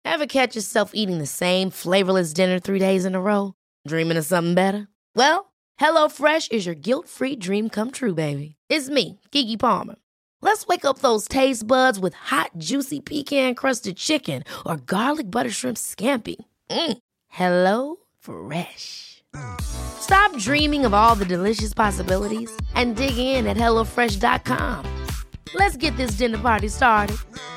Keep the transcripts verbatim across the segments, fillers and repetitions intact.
Ever catch yourself eating the same flavorless dinner three days in a row? Dreaming of something better? Well, HelloFresh is your guilt-free dream come true, baby. It's me, Keke Palmer. Let's wake up those taste buds with hot, juicy pecan-crusted chicken or garlic butter shrimp scampi. Mm. Hello Fresh. Stop dreaming of all the delicious possibilities and dig in at hello fresh dot com. Let's get this dinner party started.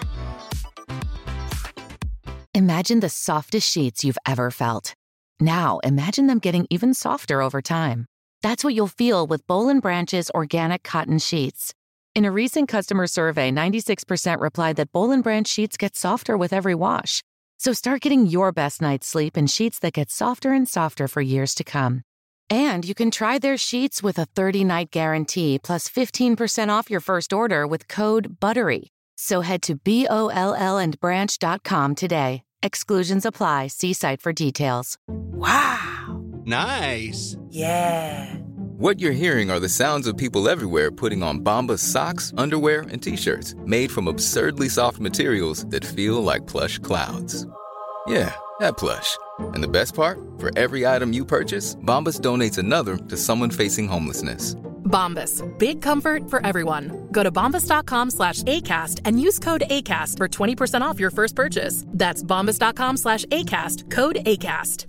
Imagine the softest sheets you've ever felt. Now, imagine them getting even softer over time. That's what you'll feel with Boll and Branch's organic cotton sheets. In a recent customer survey, ninety-six percent replied that Boll and Branch sheets get softer with every wash. So start getting your best night's sleep in sheets that get softer and softer for years to come. And you can try their sheets with a thirty-night guarantee plus fifteen percent off your first order with code BUTTERY. So head to B O L L and branch dot com today. Exclusions apply. See site for details. Wow. Nice. Yeah. What you're hearing are the sounds of people everywhere putting on Bombas socks, underwear, and T-shirts made from absurdly soft materials that feel like plush clouds. Yeah, that plush. And the best part? For every item you purchase, Bombas donates another to someone facing homelessness. Bombas. Big comfort for everyone. Go to bombas.com slash ACAST and use code ACAST for twenty percent off your first purchase. That's bombas.com slash ACAST. Code ACAST.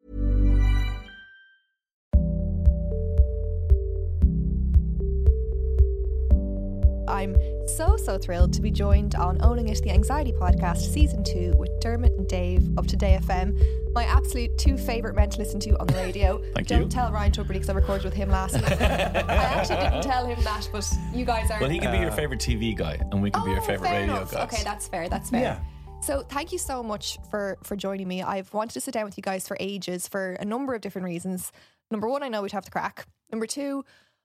I'm so, so thrilled to be joined on Owning It, the Anxiety Podcast, Season two with Dermot and Dave of Today F M. My absolute two favourite men to listen to on the radio. Thank Don't you. tell Ryan Tubridy because I recorded with him last week. I actually didn't tell him that, but you guys are... Well, he can be your favourite T V guy and we can oh, be your favourite fair radio enough. guys. Okay, that's fair, that's fair. Yeah. So thank you so much for, for joining me. I've wanted to sit down with you guys for ages for a number of different reasons. Number one, I know we'd have to crack. Number two,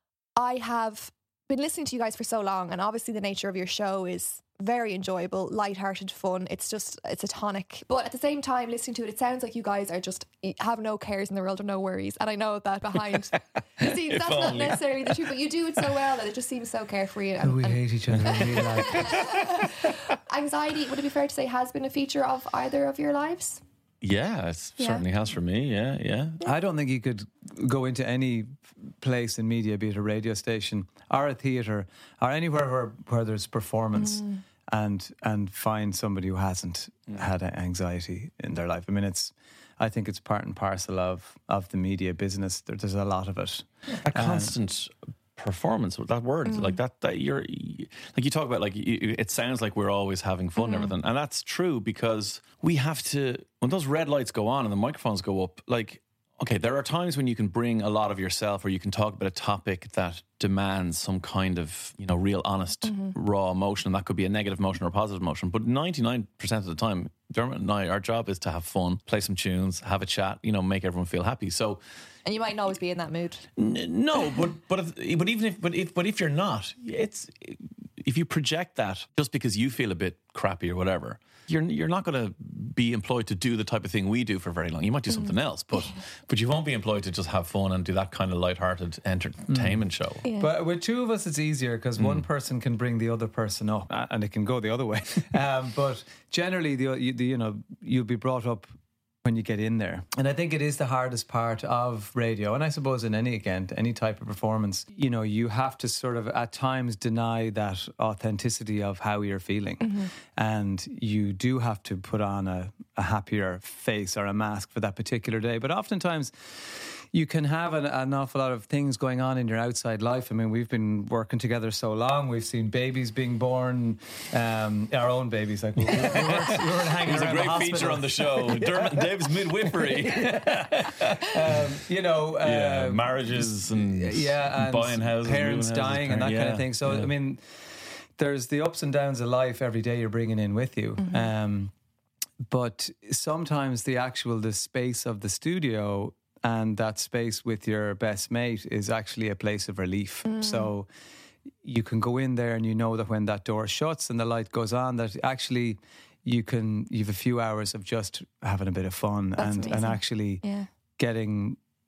I have been listening to you guys for so long, and obviously the nature of your show is very enjoyable, light-hearted fun. It's just, it's a tonic. But at the same time, listening to it, it sounds like you guys are just, have no cares in the world or no worries. And I know that behind the scenes, that's not necessarily the truth, but you do it so well that it just seems so carefree. And, we and hate each other. We like anxiety, would it be fair to say, has been a feature of either of your lives? Yeah, it Yeah. certainly has for me. Yeah, yeah. I don't think you could go into any place in media, be it a radio station or a theatre or anywhere where, where there's performance Mm. and and find somebody who hasn't had anxiety in their life. I mean, it's I think it's part and parcel of, of the media business. There, there's a lot of it. A constant performance, that word, Mm. like that, that you're, like you talk about, like you, it sounds like we're always having fun and Mm-hmm. everything. And that's true because we have to, when those red lights go on and the microphones go up, like, okay, there are times when you can bring a lot of yourself or you can talk about a topic that demands some kind of, you know, real honest, Mm-hmm. raw emotion. That could be a negative emotion or a positive emotion. But ninety-nine percent of the time, Dermot and I, our job is to have fun, play some tunes, have a chat, you know, make everyone feel happy. So, And you mightn't always be in that mood. N- no, but but if, but even if but if but if you're not, it's if you project that just because you feel a bit crappy or whatever, you're you're not going to be employed to do the type of thing we do for very long. You might do something else, but but you won't be employed to just have fun and do that kind of lighthearted entertainment show. Yeah. But with two of us, it's easier because one person can bring the other person up, a- and it can go the other way. um, but generally, the, you, the you know you'll be brought up when you get in there, and I think it is the hardest part of radio, and I suppose in any again any type of performance, you know, you have to sort of at times deny that authenticity of how you're feeling, Mm-hmm. and you do have to put on a, a happier face or a mask for that particular day. But oftentimes, you can have an, an awful lot of things going on in your outside life. I mean, we've been working together so long. We've seen babies being born, um, our own babies. Like we, we, weren't, we weren't hanging It's a around great the hospital. feature on the show. Dermot and Dave's midwifery. um, you know, uh, yeah, marriages and, yeah, and buying houses, parents moving houses, dying, and that yeah, kind of thing. So, yeah. I mean, there's the ups and downs of life every day you're bringing in with you. Mm-hmm. Um, but sometimes the actual the space of the studio and that space with your best mate is actually a place of relief. Mm. So you can go in there and you know that when that door shuts and the light goes on, that actually you can, you have a few hours of just having a bit of fun That's and, and amazing. actually Yeah. getting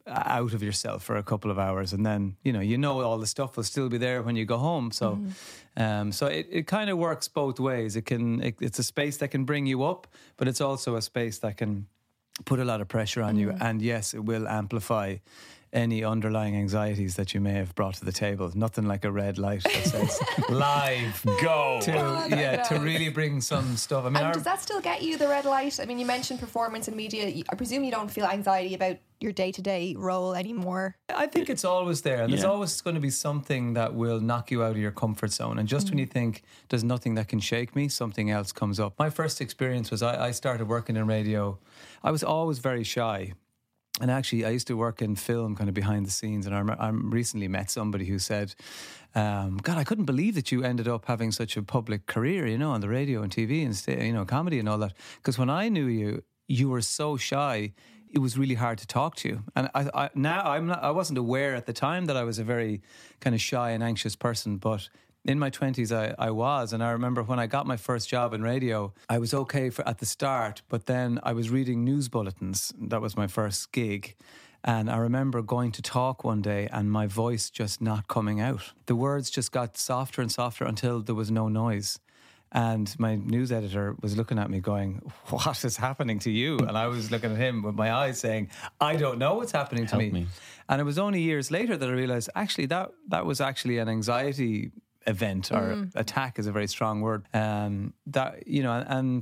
out of yourself for a couple of hours, and then you know you know all the stuff will still be there when you go home. So, mm-hmm. um, so it, it kind of works both ways. It can it, it's a space that can bring you up, but it's also a space that can put a lot of pressure on mm-hmm. you. And yes, it will amplify any underlying anxieties that you may have brought to the table. Nothing like a red light that says live, go. To, oh, yeah, to really bring some stuff. I mean, and our, does that still get you the red light? I mean, you mentioned performance in media. I presume you don't feel anxiety about your day-to-day role anymore. I think it's always there. And yeah. there's always going to be something that will knock you out of your comfort zone. And just mm. when you think there's nothing that can shake me, something else comes up. My first experience was I, I started working in radio. I was always very shy. And actually, I used to work in film, kind of behind the scenes. And I, I recently met somebody who said, um, God, I couldn't believe that you ended up having such a public career, you know, on the radio and T V and, you know, comedy and all that. Because when I knew you, you were so shy, it was really hard to talk to you. And I, I now I'm not, I wasn't aware at the time that I was a very kind of shy and anxious person, but in my twenties, I, I was. And I remember when I got my first job in radio, I was okay for at the start, but then I was reading news bulletins. That was my first gig. And I remember going to talk one day and my voice just not coming out. The words just got softer and softer until there was no noise. And my news editor was looking at me going, what is happening to you? And I was looking at him with my eyes saying, I don't know what's happening to me. me. And it was only years later that I realised, actually, that that was actually an anxiety event, or mm. attack is a very strong word. Um, that, you know, and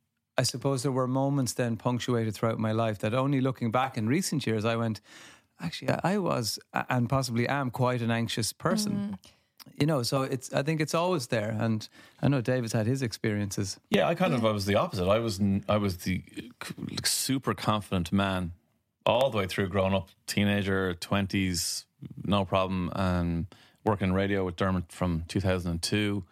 I suppose there were moments then punctuated throughout my life that only looking back in recent years, I went, actually, I was, and possibly am, quite an anxious person. Mm. You know, so it's. I think it's always there, and I know David's had his experiences. Yeah, I kind yeah. of I was the opposite. I was I was the super confident man all the way through growing up, teenager, twenties, no problem, and working in radio with Dermot from two thousand two,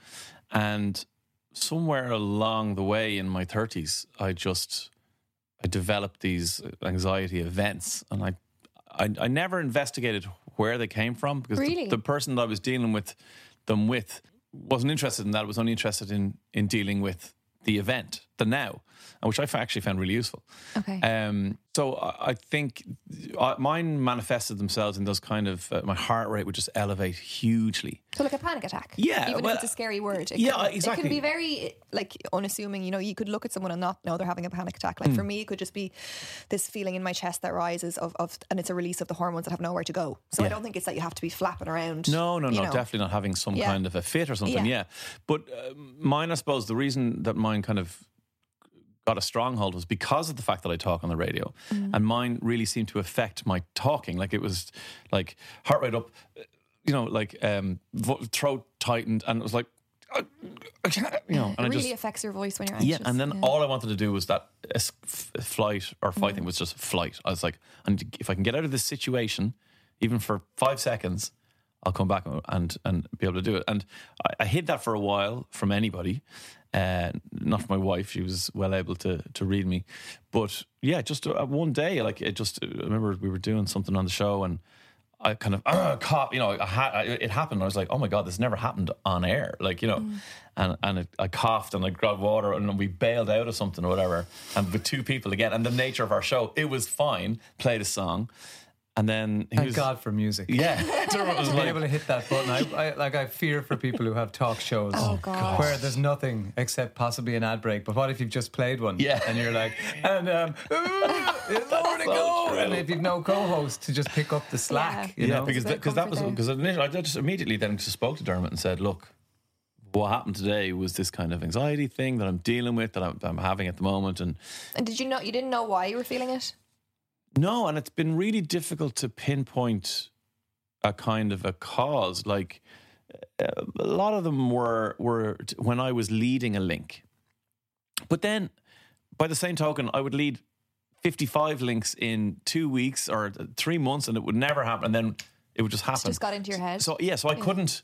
and somewhere along the way in my thirties, I just I developed these anxiety events, and I I, I never investigated where they came from, because really? the, the person that I was dealing with them with wasn't interested in that. I was only interested in in dealing with the event, the now, which I actually found really useful. Okay. Um, so I, I think uh, mine manifested themselves in those kind of, uh, my heart rate would just elevate hugely. So like a panic attack. Yeah. Even well, if it's a scary word. It yeah, can, exactly. It can be very like unassuming. You know, you could look at someone and not know they're having a panic attack. Like mm. for me, it could just be this feeling in my chest that rises of, of and it's a release of the hormones that have nowhere to go. So yeah. I don't think it's that you have to be flapping around. No, no, no, know. definitely not having some yeah. kind of a fit or something. Yeah. yeah. But uh, mine, I suppose, the reason that mine kind of got a stronghold was because of the fact that I talk on the radio, mm. and mine really seemed to affect my talking. Like it was like heart rate up, you know, like um, vo- throat tightened, and it was like, uh, you know, and it I really just, affects your voice when you're anxious. Yeah, and then yeah. all I wanted to do was that f- flight or fight mm. thing was just flight. I was like, and if I can get out of this situation, even for five seconds, I'll come back and and be able to do it. And I, I hid that for a while from anybody. Uh, not from my wife, she was well able to to read me, but yeah, just uh, one day, like it just. I remember we were doing something on the show, and I kind of uh, caught, you know, I ha- I, it happened. I was like, oh my god, this never happened on air, like you know, mm. and and it, I coughed and I grabbed water and we bailed out of something or whatever, and with two people again, and the nature of our show, it was fine. Played a song. And then he Thank was, God for music. Yeah, Dermot was to like, be able to hit that button. I, I like. I fear for people who have talk shows oh, God. where there's nothing except possibly an ad break. But what if you've just played one? Yeah, and you're like, and um, it's nowhere to so go. true. And if you've no co-host to just pick up the slack, yeah, you yeah know? because because that was because I just immediately then just spoke to Dermot and said, look, what happened today was this kind of anxiety thing that I'm dealing with, that I'm, I'm having at the moment, and and did you know you didn't know why you were feeling it? No, and it's been really difficult to pinpoint a kind of a cause. Like a lot of them were were when I was leading a link, but then by the same token, I would lead fifty-five links in two weeks or three months, and it would never happen, and then it would just happen. It just got into your head. So yeah, so I yeah. couldn't.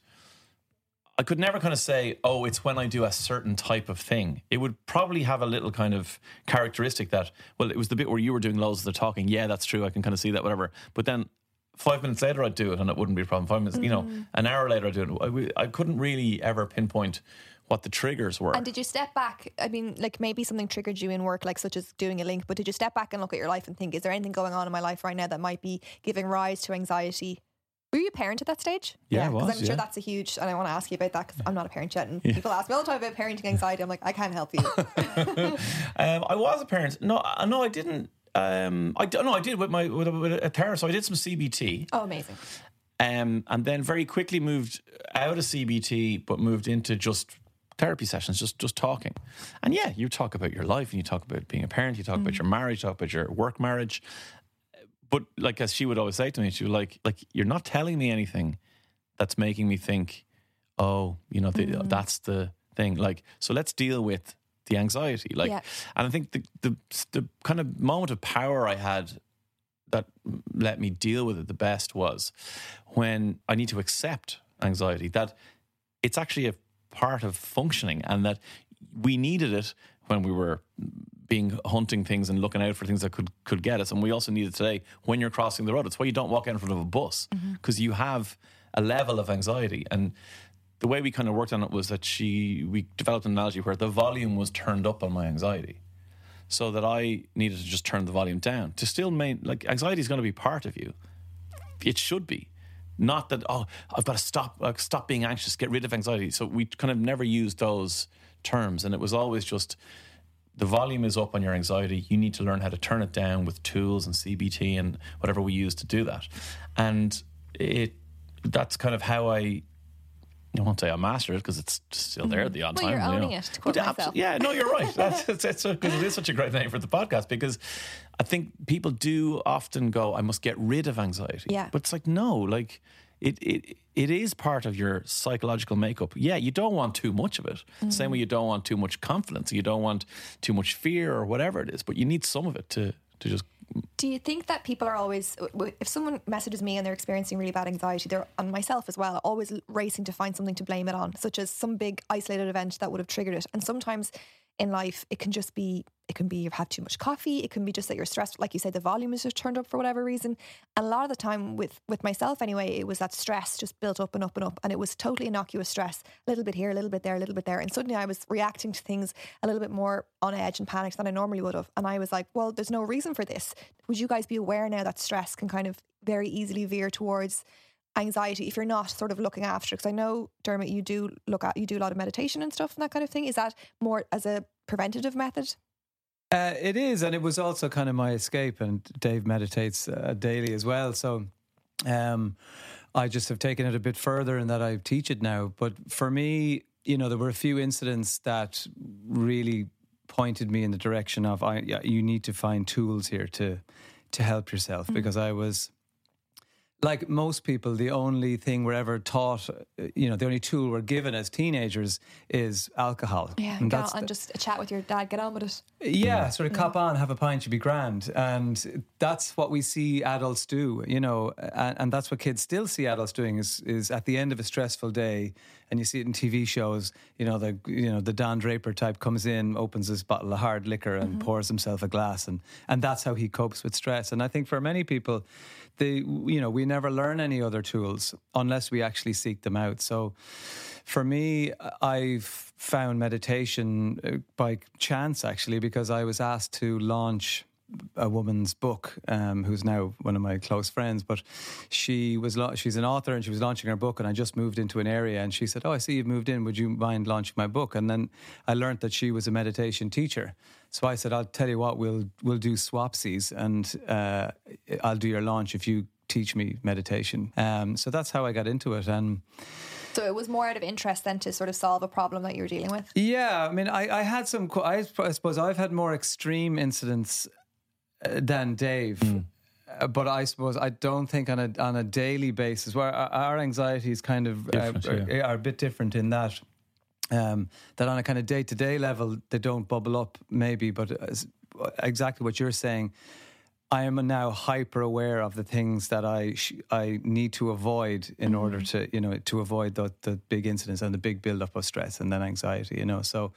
I could never kind of say, oh, it's when I do a certain type of thing. It would probably have a little kind of characteristic that, well, it was the bit where you were doing loads of the talking. Yeah, that's true. I can kind of see that, whatever. But then five minutes later, I'd do it and it wouldn't be a problem. Five minutes, mm. you know, an hour later, I'd do it. I, I couldn't really ever pinpoint what the triggers were. And did you step back? I mean, like maybe something triggered you in work, like such as doing a link, but did you step back and look at your life and think, is there anything going on in my life right now that might be giving rise to anxiety? Were you a parent at that stage? Yeah, because was, I'm sure yeah. that's a huge, and I want to ask you about that because I'm not a parent yet, and yeah. people ask me all the time about parenting anxiety. I'm like, I can't help you. um, I was a parent. No, no, I didn't. Um, I no, I did with my with a, with a therapist. So I did some C B T. Oh, amazing. Um, and then very quickly moved out of C B T, but moved into just therapy sessions, just just talking. And yeah, you talk about your life, and you talk about being a parent, you talk mm. about your marriage, you talk about your work marriage. But like as she would always say to me, she was like, like you're not telling me anything that's making me think, oh, you know, the, mm. that's the thing. Like, so let's deal with the anxiety. Like, yeah. and I think the, the the kind of moment of power I had that let me deal with it the best was when I need to accept anxiety, that it's actually a part of functioning, and that we needed it when we were being hunting things and looking out for things that could could get us, and we also need it today when you're crossing the road. It's why you don't walk in front of a bus, because mm-hmm. you have a level of anxiety. And the way we kind of worked on it was that she we developed an analogy where the volume was turned up on my anxiety, so that I needed to just turn the volume down to still main like anxiety is going to be part of you. It should be. Not that, oh, I've got to stop uh, stop being anxious, get rid of anxiety. So we kind of never used those terms. And it was always just, the volume is up on your anxiety. You need to learn how to turn it down with tools and C B T and whatever we use to do that. And it that's kind of how I, I won't say I mastered it because it's still there at the odd well, time. You're owning you know. it, to quote but myself. Yeah, no, you're right. That's, that's, that's, because it is such a great name for the podcast, because I think people do often go, I must get rid of anxiety. Yeah. But it's like, no, like it, it, it is part of your psychological makeup. Yeah, you don't want too much of it. Mm. Same way you don't want too much confidence. You don't want too much fear or whatever it is, but you need some of it to, to just... Do you think that people are always, if someone messages me and they're experiencing really bad anxiety, they're, and myself as well, always racing to find something to blame it on, such as some big isolated event that would have triggered it? And sometimes in life, it can just be, it can be you've had too much coffee. It can be just that you're stressed. Like you said, the volume is just turned up for whatever reason. And a lot of the time with, with myself anyway, it was that stress just built up and up and up. And it was totally innocuous stress. A little bit here, a little bit there, a little bit there. And suddenly I was reacting to things a little bit more on edge and panicked than I normally would have. And I was like, well, there's no reason for this. Would you guys be aware now that stress can kind of very easily veer towards anxiety if you're not sort of looking after it? Because I know, Dermot, you do look at, you do a lot of meditation and stuff and that kind of thing. Is that more as a preventative method? Uh, it is, and it was also kind of my escape, and Dave meditates uh, daily as well, so um, I just have taken it a bit further in that I teach it now. But for me, you know, there were a few incidents that really pointed me in the direction of I, yeah, you need to find tools here to to help yourself, mm-hmm. because I was, like most people, the only thing we're ever taught, you know, the only tool we're given as teenagers is alcohol. Yeah, and, that's and just a chat with your dad, get on with it. Yeah, sort of yeah. cop on, have a pint, you'd be grand. And that's what we see adults do, you know, and, and that's what kids still see adults doing is is at the end of a stressful day, and you see it in T V shows, you know, the you know the Don Draper type comes in, opens this bottle of hard liquor and mm-hmm. pours himself a glass, and, and that's how he copes with stress. And I think for many people, they, you know, we never learn any other tools unless we actually seek them out. So for me, I've found meditation by chance, actually, because I was asked to launch a woman's book, um, who's now one of my close friends, but she was la- she's an author and she was launching her book, and I just moved into an area, and she said, oh, I see you've moved in, would you mind launching my book? And then I learned that she was a meditation teacher. So I said, I'll tell you what, we'll we'll do swapsies, and uh, I'll do your launch if you teach me meditation. Um, so that's how I got into it. And so it was more out of interest than to sort of solve a problem that you were dealing with? Yeah, I mean, I, I had some, I, I suppose I've had more extreme incidents than Dave. Mm. Uh, but I suppose I don't think on a on a daily basis, where our, our anxieties kind of uh, yeah. are, are a bit different in that um, that on a kind of day to day level they don't bubble up maybe, but as, exactly what you're saying, I am now hyper aware of the things that I sh- I need to avoid in mm. order to you know to avoid the the big incidents and the big build up of stress and then anxiety. You know, so.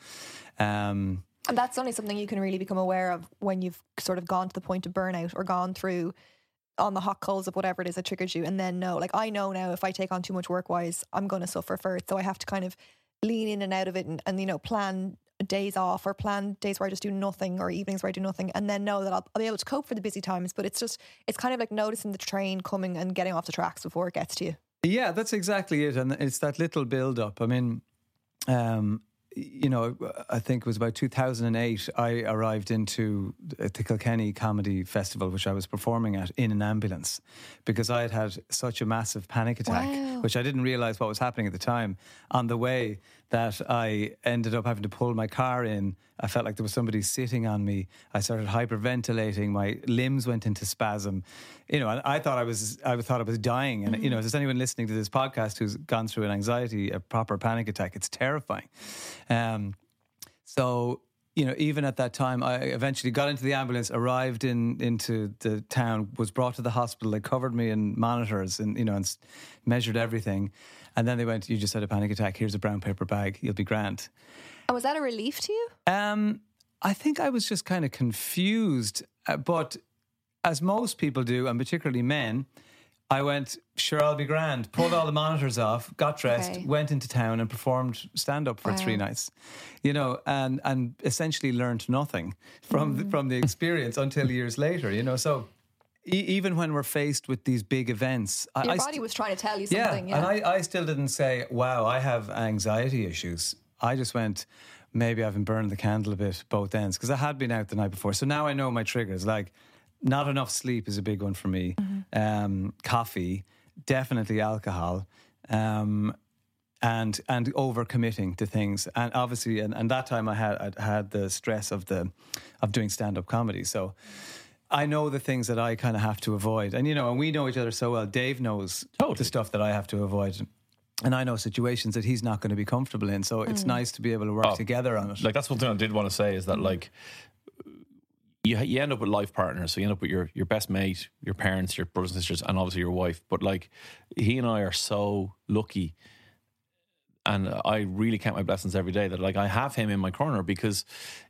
Um, And that's only something you can really become aware of when you've sort of gone to the point of burnout or gone through on the hot coals of whatever it is that triggers you, and then know, like I know now if I take on too much work-wise, I'm going to suffer for it. So I have to kind of lean in and out of it and, and you know, plan days off or plan days where I just do nothing or evenings where I do nothing, and then know that I'll, I'll be able to cope for the busy times. But it's just, it's kind of like noticing the train coming and getting off the tracks before it gets to you. Yeah, that's exactly it. And it's that little build up. I mean, um, you know, I think it was about two thousand eight, I arrived into the Kilkenny Comedy Festival, which I was performing at, in an ambulance, because I had had such a massive panic attack, Wow. which I didn't realise what was happening at the time, on the way, that I ended up having to pull my car in. I felt like there was somebody sitting on me. I started hyperventilating. My limbs went into spasm. You know, I, I thought I was, I thought I was dying. And, mm-hmm. you know, if there's anyone listening to this podcast who's gone through an anxiety, a proper panic attack, it's terrifying. Um, so, you know, even at that time, I eventually got into the ambulance, arrived in into the town, was brought to the hospital. They covered me in monitors and, you know, and s- measured everything. And then they went, you just had a panic attack. Here's a brown paper bag. You'll be grand. And was that a relief to you? Um, I think I was just kind of confused. Uh, but as most people do, and particularly men, I went, sure, I'll be grand. Pulled all the monitors off, got dressed, Okay. went into town and performed stand-up for Wow. three nights. You know, and and essentially learned nothing from Mm. the, from the experience until years later, you know. So e- even when we're faced with these big events... I, Your I body st- was trying to tell you yeah, something. Yeah, and I, I still didn't say, wow, I have anxiety issues. I just went, maybe I've been burning the candle a bit, both ends, because I had been out the night before. So now I know my triggers. Like, not enough sleep is a big one for me. Mm-hmm. Um, coffee, definitely alcohol, um, and and overcommitting to things. And obviously, and, and that time I had I had the stress of the of doing stand-up comedy. So I know the things that I kind of have to avoid. And, you know, and we know each other so well. Dave knows Totally. the stuff that I have to avoid. And I know situations that he's not going to be comfortable in. So it's nice to be able to work Oh, together on it. Like, that's one thing I did want to say is that, like, you you end up with life partners. So you end up with your, your best mate, your parents, your brothers and sisters, and obviously your wife. But, like, he and I are so lucky, and I really count my blessings every day that, like, I have him in my corner, because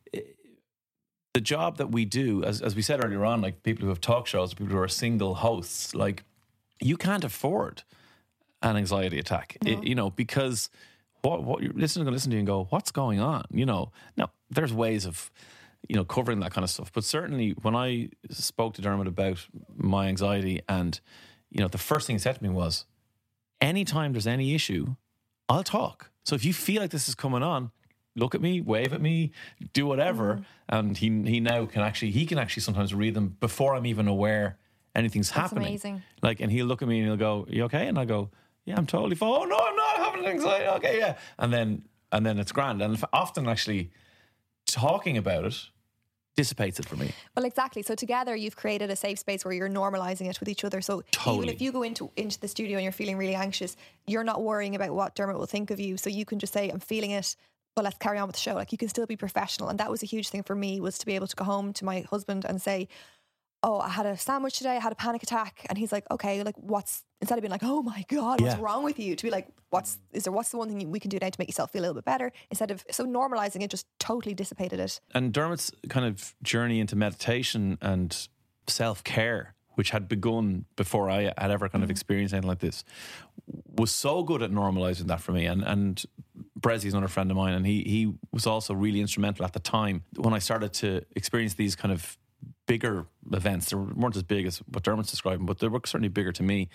the job that we do, as as we said earlier on, like, people who have talk shows, people who are single hosts, like, you can't afford an anxiety attack, it, you know, because what what you're listening to listen to you and go, what's going on? You know, now there's ways of, you know, covering that kind of stuff. But certainly when I spoke to Dermot about my anxiety, and, you know, the first thing he said to me was, anytime there's any issue, I'll talk. So if you feel like this is coming on, look at me, wave at me, do whatever. Mm-hmm. And he he now can actually, he can actually sometimes read them before I'm even aware anything's That's happening. amazing. Like, and he'll look at me and he'll go, you okay? And I go, yeah, I'm totally fine. Oh, no, I'm not having anxiety. Okay, yeah. And then, and then it's grand. And often actually talking about it dissipates it for me. Well, exactly. So together you've created a safe space where you're normalizing it with each other. So Totally. even if you go into into the studio and you're feeling really anxious, you're not worrying about what Dermot will think of you. So you can just say, I'm feeling it, but let's carry on with the show. Like, you can still be professional. And that was a huge thing for me, was to be able to go home to my husband and say, oh, I had a sandwich today, I had a panic attack. And he's like, okay, like, what's, instead of being like, oh my God, what's Yeah. wrong with you? To be like, what's, is there, what's the one thing we can do now to make yourself feel a little bit better? Instead of, so normalizing it just totally dissipated it. And Dermot's kind of journey into meditation and self-care, which had begun before I had ever kind of experienced anything like this, was so good at normalizing that for me. And and Brezi's another friend of mine, and he he was also really instrumental at the time when I started to experience these kind of bigger events. They weren't as big as what Dermot's describing, but they were certainly bigger to me.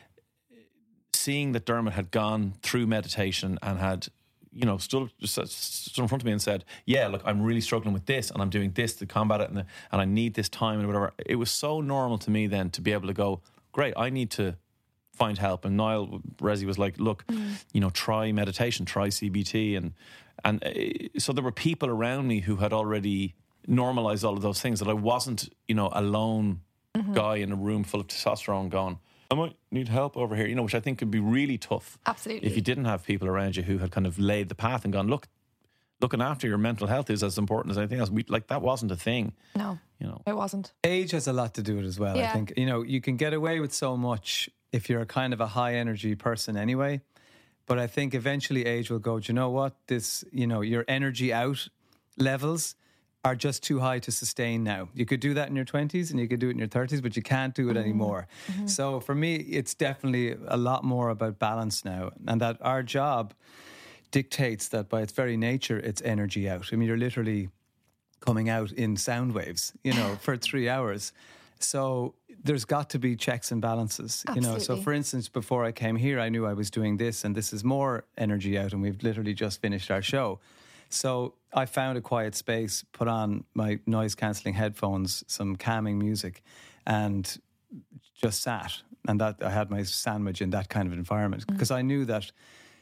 Seeing that Dermot had gone through meditation and had, you know, stood, stood in front of me and said, yeah, look, I'm really struggling with this and I'm doing this to combat it, and, and I need this time and whatever. It was so normal to me then to be able to go, great, I need to find help. And Niall Rezi was like, look, mm. you know, try meditation, try C B T. And, and uh, so there were people around me who had already normalized all of those things, that I wasn't, you know, a lone mm-hmm. guy in a room full of testosterone going, I might need help over here, you know, which I think could be really tough. Absolutely. If you didn't have people around you who had kind of laid the path and gone, look, looking after your mental health is as important as anything else. We, like, that wasn't a thing. No, you know, it wasn't. Age has a lot to do with it as well. Yeah. I think, you know, you can get away with so much if you're a kind of a high energy person anyway. But I think eventually age will go, do you know what? This, you know, your energy out levels are just too high to sustain now. You could do that in your twenties and you could do it in your thirties, but you can't do it mm-hmm. anymore. Mm-hmm. So for me, it's definitely a lot more about balance now, and that our job dictates that by its very nature, it's energy out. I mean, you're literally coming out in sound waves, you know, for three hours. So there's got to be checks and balances, Absolutely. you know. So for instance, before I came here, I knew I was doing this and this is more energy out, and we've literally just finished our show. So I found a quiet space, put on my noise cancelling headphones, some calming music, and just sat. And that I had my sandwich in that kind of environment, because mm. I knew that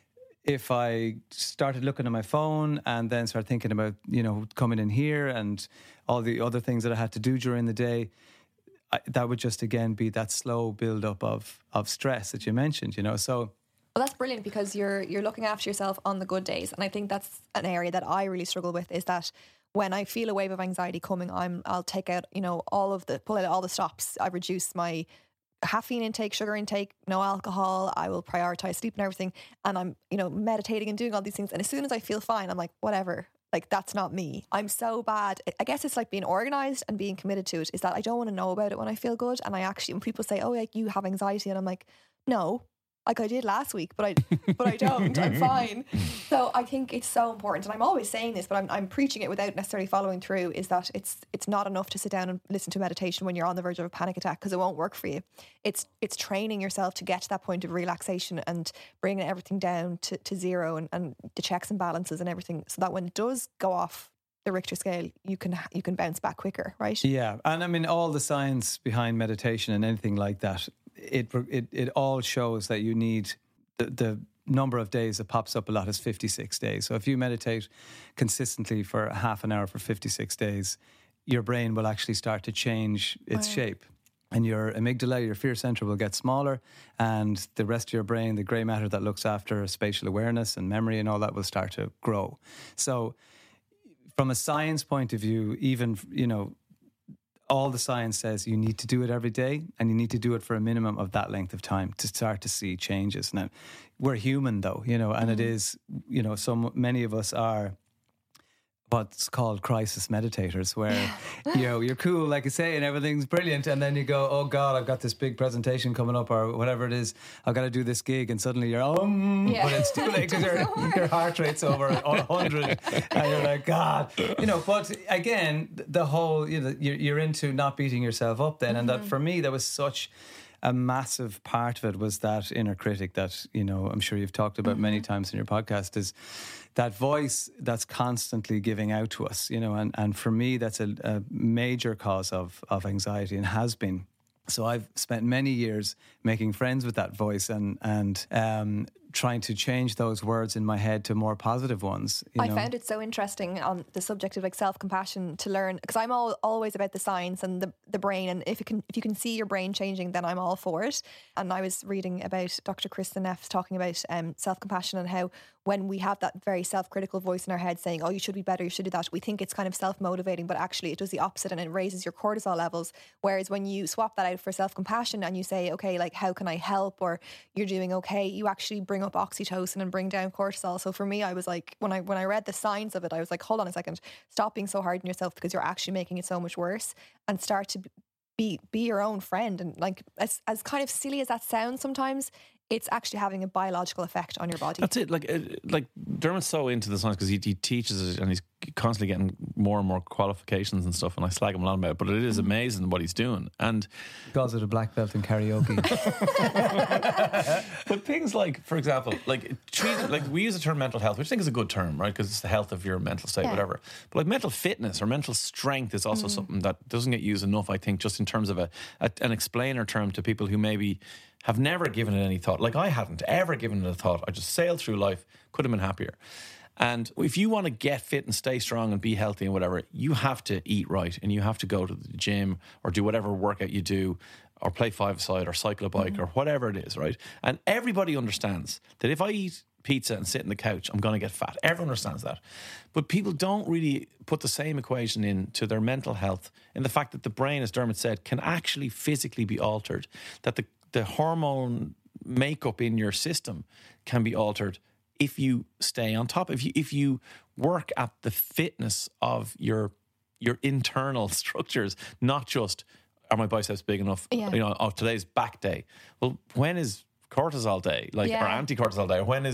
if I started looking at my phone and then started thinking about, you know, coming in here and all the other things that I had to do during the day, I, that would just again be that slow build up of of stress that you mentioned, you know. So well, that's brilliant, because you're you're looking after yourself on the good days, and I think that's an area that I really struggle with, is that when I feel a wave of anxiety coming, I'm I'll take out, you know, all of the pull out all the stops. I reduce my caffeine intake, sugar intake, no alcohol. I will prioritize sleep and everything, and I'm, you know, meditating and doing all these things. And as soon as I feel fine, I'm like, whatever. Like, that's not me. I'm so bad. I guess it's like being organised and being committed to it, is that I don't want to know about it when I feel good. And I actually, when people say, oh, like, you have anxiety, and I'm like, no, like I did last week, but I but I don't. I'm fine. So I think it's so important. And I'm always saying this, but I'm I'm preaching it without necessarily following through, is that it's it's not enough to sit down and listen to meditation when you're on the verge of a panic attack, because it won't work for you. It's it's training yourself to get to that point of relaxation and bringing everything down to, to zero, and, and the checks and balances and everything, so that when it does go off the Richter scale, you can you can bounce back quicker, right? Yeah. And I mean, all the science behind meditation and anything like that, It, it it all shows that you need the, the number of days that pops up a lot is fifty-six days. So if you meditate consistently for half an hour for fifty-six days, your brain will actually start to change its wow. shape. And your amygdala, your fear center, will get smaller, and the rest of your brain, the grey matter that looks after spatial awareness and memory and all that, will start to grow. So from a science point of view, even, you know, all the science says you need to do it every day, and you need to do it for a minimum of that length of time to start to see changes. Now, we're human though, you know, and mm. it is, you know, so many of us are what's called crisis meditators, where, you know, you're cool, like I say, and everything's brilliant, and then you go, oh God, I've got this big presentation coming up, or whatever it is, I've got to do this gig, and suddenly you're, um, yeah. but it's too late, because your, your heart rate's over one hundred, and you're like, God, you know. But again, the whole, you know, you're, you're into not beating yourself up then, mm-hmm. and that for me, that was such a massive part of it, was that inner critic that, you know, I'm sure you've talked about mm-hmm. many times in your podcast, is that voice that's constantly giving out to us, you know, and, and for me, that's a, a major cause of, of anxiety, and has been. So I've spent many years making friends with that voice, and, and um, trying to change those words in my head to more positive ones. You I know? found it so interesting on the subject of like self-compassion to learn, because I'm all, always about the science and the, the brain, and if you can if you can see your brain changing, then I'm all for it. And I was reading about Doctor Kristen Neff talking about um, self-compassion, and how when we have that very self-critical voice in our head saying, oh, you should be better, you should do that, we think it's kind of self-motivating, but actually it does the opposite, and it raises your cortisol levels. Whereas when you swap that out for self-compassion and you say, okay, like, how can I help, or you're doing okay, you actually bring up oxytocin and bring down cortisol. So for me, I was like, when I when I read the signs of it, I was like, hold on a second, stop being so hard on yourself, because you're actually making it so much worse, and start to be be your own friend. And like, as as kind of silly as that sounds sometimes, it's actually having a biological effect on your body. That's it. Like, uh, like Dermot's so into the science, because he, he teaches it, and he's constantly getting more and more qualifications and stuff, and I slag him a lot about it, but it is amazing what he's doing. And he calls it a black belt in karaoke. But things like, for example, like treat, like we use the term mental health, which I think is a good term, right? Because it's the health of your mental state, yeah. whatever. But like mental fitness or mental strength is also mm. something that doesn't get used enough, I think, just in terms of a, a an explainer term to people who maybe have never given it any thought. Like I hadn't ever given it a thought. I just sailed through life, could have been happier. And if you want to get fit and stay strong and be healthy and whatever, you have to eat right, and you have to go to the gym or do whatever workout you do, or play five-a-side or cycle a bike mm-hmm. or whatever it is, right? And everybody understands that if I eat pizza and sit on the couch, I'm going to get fat. Everyone understands that. But people don't really put the same equation into their mental health, in the fact that the brain, as Dermot said, can actually physically be altered, that the the hormone makeup in your system can be altered if you stay on top, if you if you work at the fitness of your your internal structures, not just, are my biceps big enough? Yeah. You know, oh, today's back day. Well, when is cortisol day, like, yeah. or anti-cortisol day? When is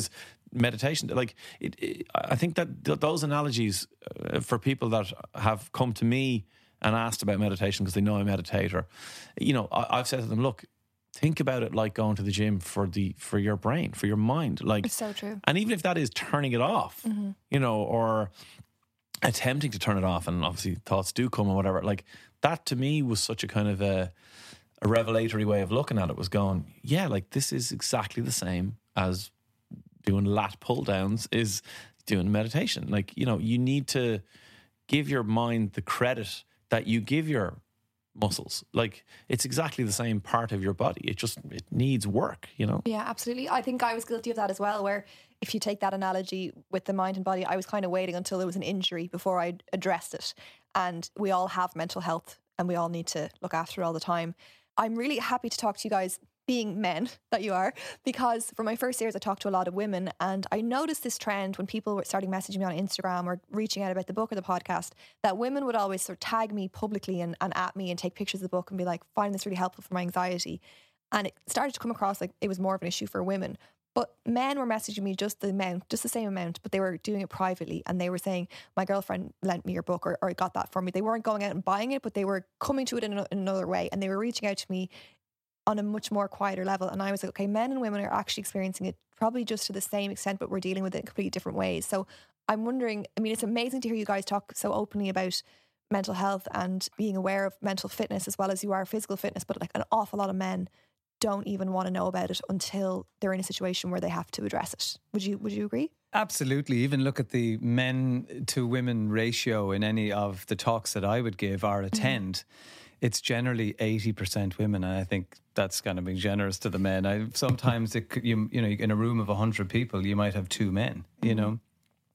meditation. Like, it, it, I think that th- those analogies uh, for people that have come to me and asked about meditation because they know I meditate, or, you know, I, I've said to them, look, think about it like going to the gym for the for your brain, for your mind. Like, it's so true. And even if that is turning it off, mm-hmm. you know, or attempting to turn it off, and obviously thoughts do come and whatever, like, that to me was such a kind of a, a revelatory way of looking at it, was going, yeah, like, this is exactly the same as doing lat pull downs is doing meditation. Like, you know, you need to give your mind the credit that you give your muscles. Like, it's exactly the same part of your body. It just, it needs work, you know? Yeah, absolutely. I think I was guilty of that as well, where if you take that analogy with the mind and body, I was kind of waiting until there was an injury before I addressed it. And we all have mental health and we all need to look after it all the time. I'm really happy to talk to you guys, being men that you are, because for my first years I talked to a lot of women, and I noticed this trend when people were starting messaging me on Instagram or reaching out about the book or the podcast, that women would always sort of tag me publicly and, and at me and take pictures of the book and be like, find this really helpful for my anxiety. And it started to come across like it was more of an issue for women. But men were messaging me just the amount, just the same amount, but they were doing it privately. And they were saying, my girlfriend lent me your book, or, or got that for me. They weren't going out and buying it, but they were coming to it in, a, in another way. And they were reaching out to me on a much more quieter level. And I was like, okay, men and women are actually experiencing it probably just to the same extent, but we're dealing with it in completely different ways. So I'm wondering, I mean, it's amazing to hear you guys talk so openly about mental health and being aware of mental fitness as well as you are physical fitness, but like an awful lot of men don't even want to know about it until they're in a situation where they have to address it. Would you would you agree? Absolutely. Even look at the men to women ratio in any of the talks that I would give or attend. Mm. It's generally eighty percent women, and I think that's kind of being generous to the men. I sometimes it, you you know, in a room of one hundred people, you might have two men, you mm. know.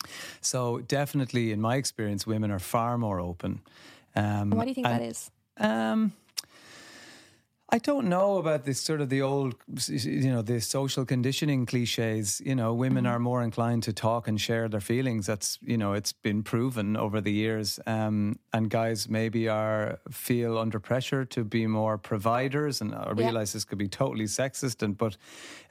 So definitely, in my experience, women are far more open. Um, Why do you think and, that is? Um, I don't know about this sort of the old, you know, the social conditioning cliches. You know, women mm-hmm. are more inclined to talk and share their feelings. That's, you know, it's been proven over the years. Um, and guys maybe are feel under pressure to be more providers. And I realize yeah. this could be totally sexist. And but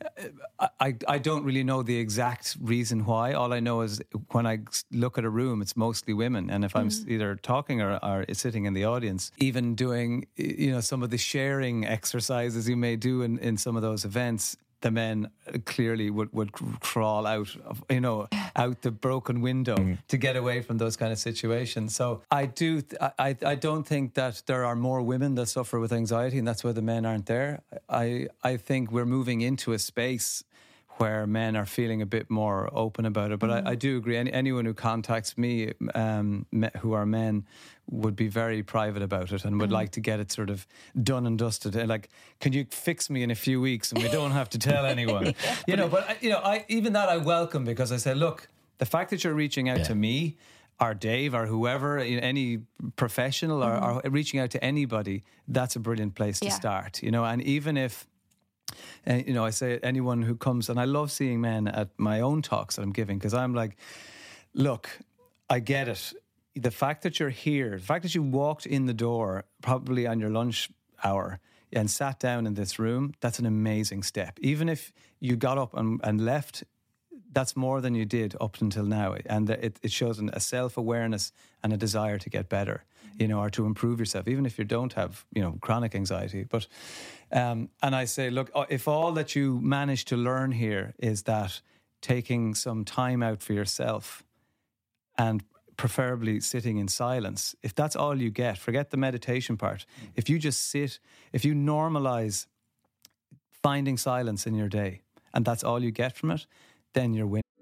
I I don't really know the exact reason why. All I know is when I look at a room, it's mostly women. And if mm-hmm. I'm either talking or, or sitting in the audience, even doing, you know, some of the sharing exercises you may do in, in some of those events, the men clearly would, would crawl out of, you know, out the broken window mm. to get away from those kind of situations. So I do, I, I don't think that there are more women that suffer with anxiety, and that's why the men aren't there. I, I think we're moving into a space where men are feeling a bit more open about it. But mm. I, I do agree. Any, anyone who contacts me, um, who are men, would be very private about it and would mm. like to get it sort of done and dusted. Like, can you fix me in a few weeks and we don't have to tell anyone? yeah. You know, but you know, I even that I welcome, because I say, look, the fact that you're reaching out yeah. to me, or Dave, or whoever, any professional, mm. or, or reaching out to anybody, that's a brilliant place to yeah. start. You know, and even if. Uh, you know, I say anyone who comes, and I love seeing men at my own talks that I'm giving, because I'm like, look, I get it. The fact that you're here, the fact that you walked in the door, probably on your lunch hour, and sat down in this room, that's an amazing step. Even if you got up and, and left, that's more than you did up until now. And it, it shows an, a self-awareness and a desire to get better, you know, or to improve yourself, even if you don't have, you know, chronic anxiety. But, um, and I say, look, if all that you manage to learn here is that taking some time out for yourself, and preferably sitting in silence, if that's all you get, forget the meditation part. If you just sit, if you normalize finding silence in your day, and that's all you get from it, then you're winning.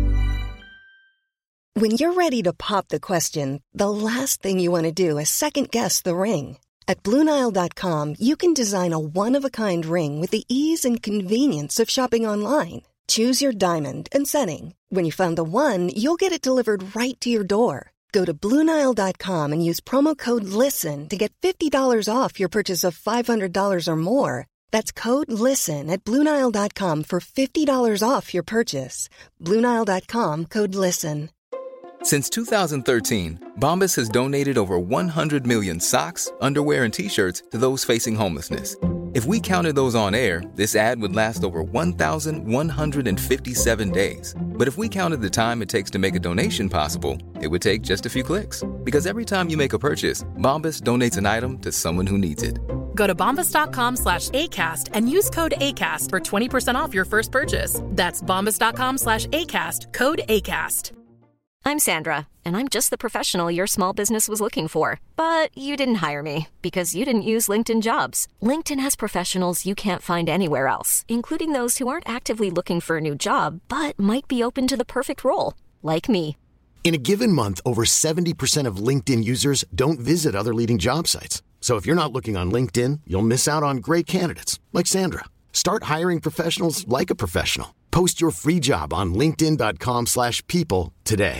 When you're ready to pop the question, the last thing you want to do is second-guess the ring. At Blue Nile dot com, you can design a one-of-a-kind ring with the ease and convenience of shopping online. Choose your diamond and setting. When you find the one, you'll get it delivered right to your door. Go to Blue Nile dot com and use promo code LISTEN to get fifty dollars off your purchase of five hundred dollars or more. That's code LISTEN at Blue Nile dot com for fifty dollars off your purchase. Blue Nile dot com, code LISTEN. Since two thousand thirteen, Bombas has donated over one hundred million socks, underwear, and T-shirts to those facing homelessness. If we counted those on air, this ad would last over one thousand one hundred fifty-seven days. But if we counted the time it takes to make a donation possible, it would take just a few clicks. Because every time you make a purchase, Bombas donates an item to someone who needs it. Go to bombas.com slash ACAST and use code ACAST for twenty percent off your first purchase. That's bombas.com slash ACAST, code ACAST. I'm Sandra, and I'm just the professional your small business was looking for. But you didn't hire me because you didn't use LinkedIn Jobs. LinkedIn has professionals you can't find anywhere else, including those who aren't actively looking for a new job, but might be open to the perfect role, like me. In a given month, over seventy percent of LinkedIn users don't visit other leading job sites. So if you're not looking on LinkedIn, you'll miss out on great candidates like Sandra. Start hiring professionals like a professional. Post your free job on linkedin.com slash people today.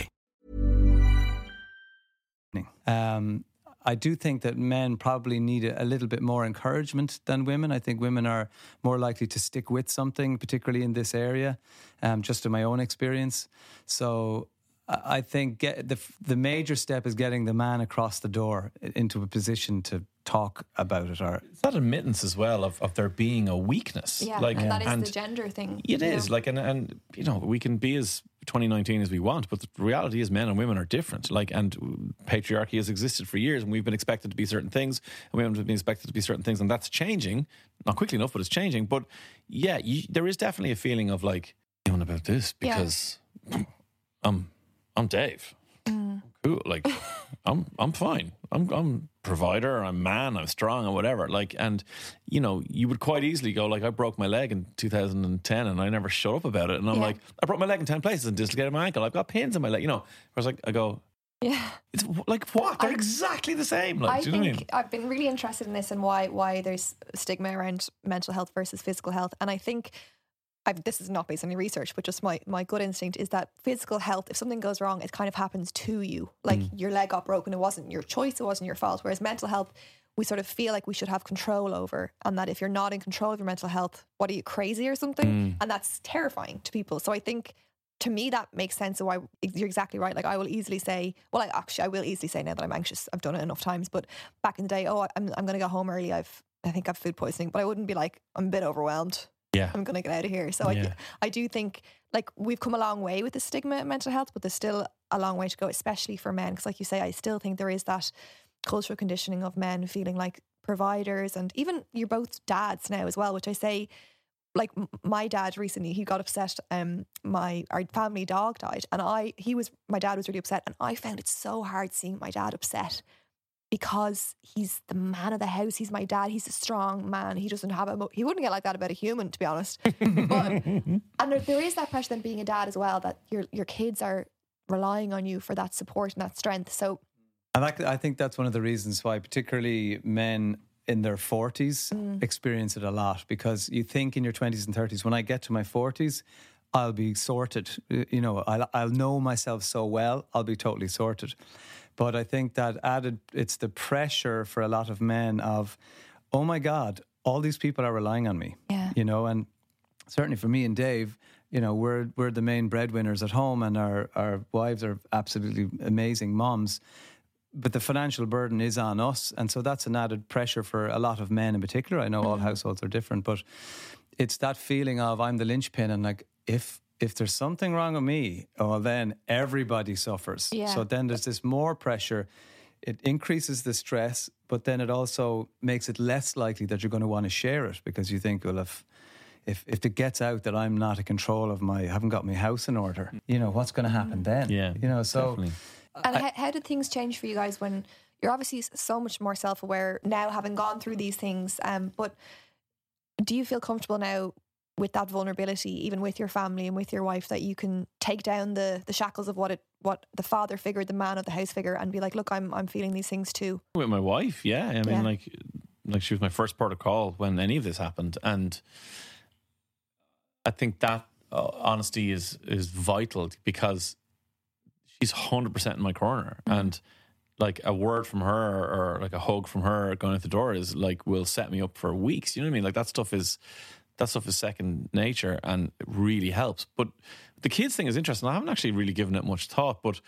Um, I do think that men probably need a, a little bit more encouragement than women. I think women are more likely to stick with something, particularly in this area, um, just in my own experience. So I think get the the major step is getting the man across the door into a position to talk about it. Or it's that admittance as well of, of there being a weakness. Yeah, like, and that is and the gender thing. It is. Know? Like, and, and, you know, we can be as twenty nineteen as we want, but the reality is men and women are different. Like, and patriarchy has existed for years, and we've been expected to be certain things, and women have been expected to be certain things, and that's changing. Not quickly enough, but it's changing. But yeah, you, there is definitely a feeling of like, on about this because yeah. I'm I'm Dave. Mm. Cool. Like I'm I'm fine. I'm I'm provider, I'm man, I'm strong or whatever. Like, and you know, you would quite easily go like, I broke my leg in two thousand ten and I never shut up about it. And I'm yeah. like, I broke my leg in ten places and dislocated my ankle. I've got pins in my leg, you know. Whereas like I go, yeah, it's like what? They're I, exactly the same. Like, I do you think know what I mean? I've been really interested in this and why why there's stigma around mental health versus physical health. And I think I've, this is not based on any research, but just my, my gut instinct is that physical health, if something goes wrong, it kind of happens to you. Like mm. your leg got broken, it wasn't your choice, it wasn't your fault. Whereas mental health, we sort of feel like we should have control over, and that if you're not in control of your mental health, what are you, crazy or something? Mm. And that's terrifying to people. So I think, to me, that makes sense of why you're exactly right. Like I will easily say, well, I actually, I will easily say now that I'm anxious. I've done it enough times, but back in the day, oh, I'm I'm going to go home early. I've, I think I've food poisoning, but I wouldn't be like, I'm a bit overwhelmed. Yeah. I'm going to get out of here. So yeah. I, I do think like we've come a long way with the stigma of mental health, but there's still a long way to go, especially for men. Because like you say, I still think there is that cultural conditioning of men feeling like providers, and even you're both dads now as well, which I say, like my dad recently, he got upset. Um, my our family dog died, and I he was my dad was really upset, and I found it so hard seeing my dad upset. Because he's the man of the house, he's my dad, he's a strong man. He doesn't have a, he wouldn't get like that about a human, to be honest. But, and there, there is that pressure then being a dad as well, that your your kids are relying on you for that support and that strength. So, and that, I think that's one of the reasons why, particularly men in their forties, mm. experience it a lot. Because you think in your twenties and thirties, when I get to my forties, I'll be sorted. You know, I'll, I'll know myself so well, I'll be totally sorted. But I think that added, it's the pressure for a lot of men of, oh my God, all these people are relying on me. Yeah. You know, and certainly for me and Dave, you know, we're we're the main breadwinners at home, and our, our wives are absolutely amazing moms. But the financial burden is on us. And so that's an added pressure for a lot of men in particular. I know all households are different, but it's that feeling of I'm the linchpin, and like, if if there's something wrong with me, well, then everybody suffers. Yeah. So then there's this more pressure. It increases the stress, but then it also makes it less likely that you're going to want to share it, because you think, well, if if if it gets out that I'm not in control of my, haven't got my house in order, you know, what's going to happen then? Yeah, you know, so. Definitely. And I, how, how did things change for you guys when you're obviously so much more self-aware now, having gone through these things? Um, but do you feel comfortable now with that vulnerability, even with your family and with your wife, that you can take down the the shackles of what it what the father figure, the man of the house figure, and be like, look, I'm I'm feeling these things too? With my wife, yeah. I mean, yeah. like like she was my first port of call when any of this happened, and I think that uh, honesty is is vital, because she's one hundred percent in my corner, mm. and like a word from her or like a hug from her going out the door is like will set me up for weeks. You know what I mean? Like that stuff is. That stuff is second nature, and it really helps. But the kids thing is interesting. I haven't actually really given it much thought, but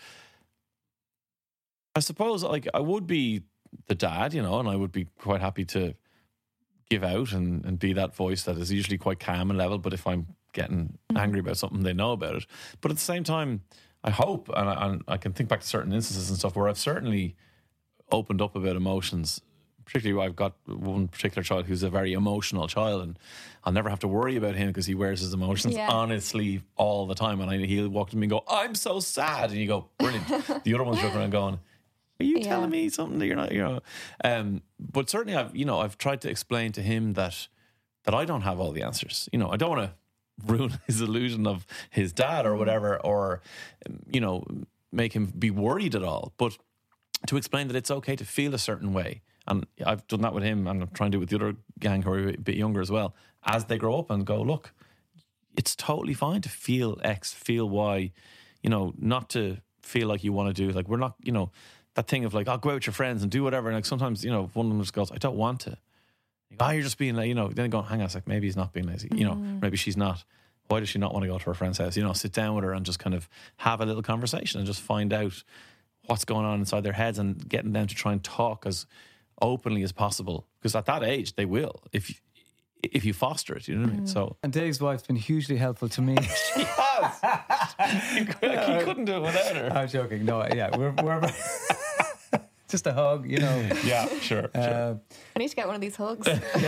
I suppose like I would be the dad, you know, and I would be quite happy to give out and, and be that voice that is usually quite calm and level. But if I'm getting mm. angry about something, they know about it. But at the same time, I hope, and I, and I can think back to certain instances and stuff where I've certainly opened up about emotions. Particularly, I've got one particular child who's a very emotional child, and I'll never have to worry about him because he wears his emotions yeah. on his sleeve all the time. And I, he'll walk to me and go, "I'm so sad," and you go, "Brilliant." The other one's looking around going, "Are you yeah. telling me something that you're not?" You know. Um, but certainly, I've you know I've tried to explain to him that that I don't have all the answers. You know, I don't want to ruin his illusion of his dad or whatever, or you know, make him be worried at all. But to explain that it's okay to feel a certain way. And I've done that with him, and I'm trying to do it with the other gang who are a bit younger as well. As they grow up and go, look, it's totally fine to feel X, feel Y, you know, not to feel like you want to do, like, we're not, you know, that thing of like, I'll go out with your friends and do whatever. And like sometimes, you know, one of them just goes, I don't want to. You go, oh, you're just being like, you know, then go, hang on a sec, maybe he's not being lazy, you know, mm. maybe she's not. Why does she not want to go to her friend's house? You know, sit down with her and just kind of have a little conversation and just find out what's going on inside their heads and getting them to try and talk as openly as possible, because at that age they will, if you, if you foster it, you know what I mean. So, and Dave's wife's been hugely helpful to me. She has. you, could, you couldn't do it without her. I'm joking. No, yeah, we're, we're just a hug, you know. Yeah, sure. Uh, sure. I need to get one of these hugs.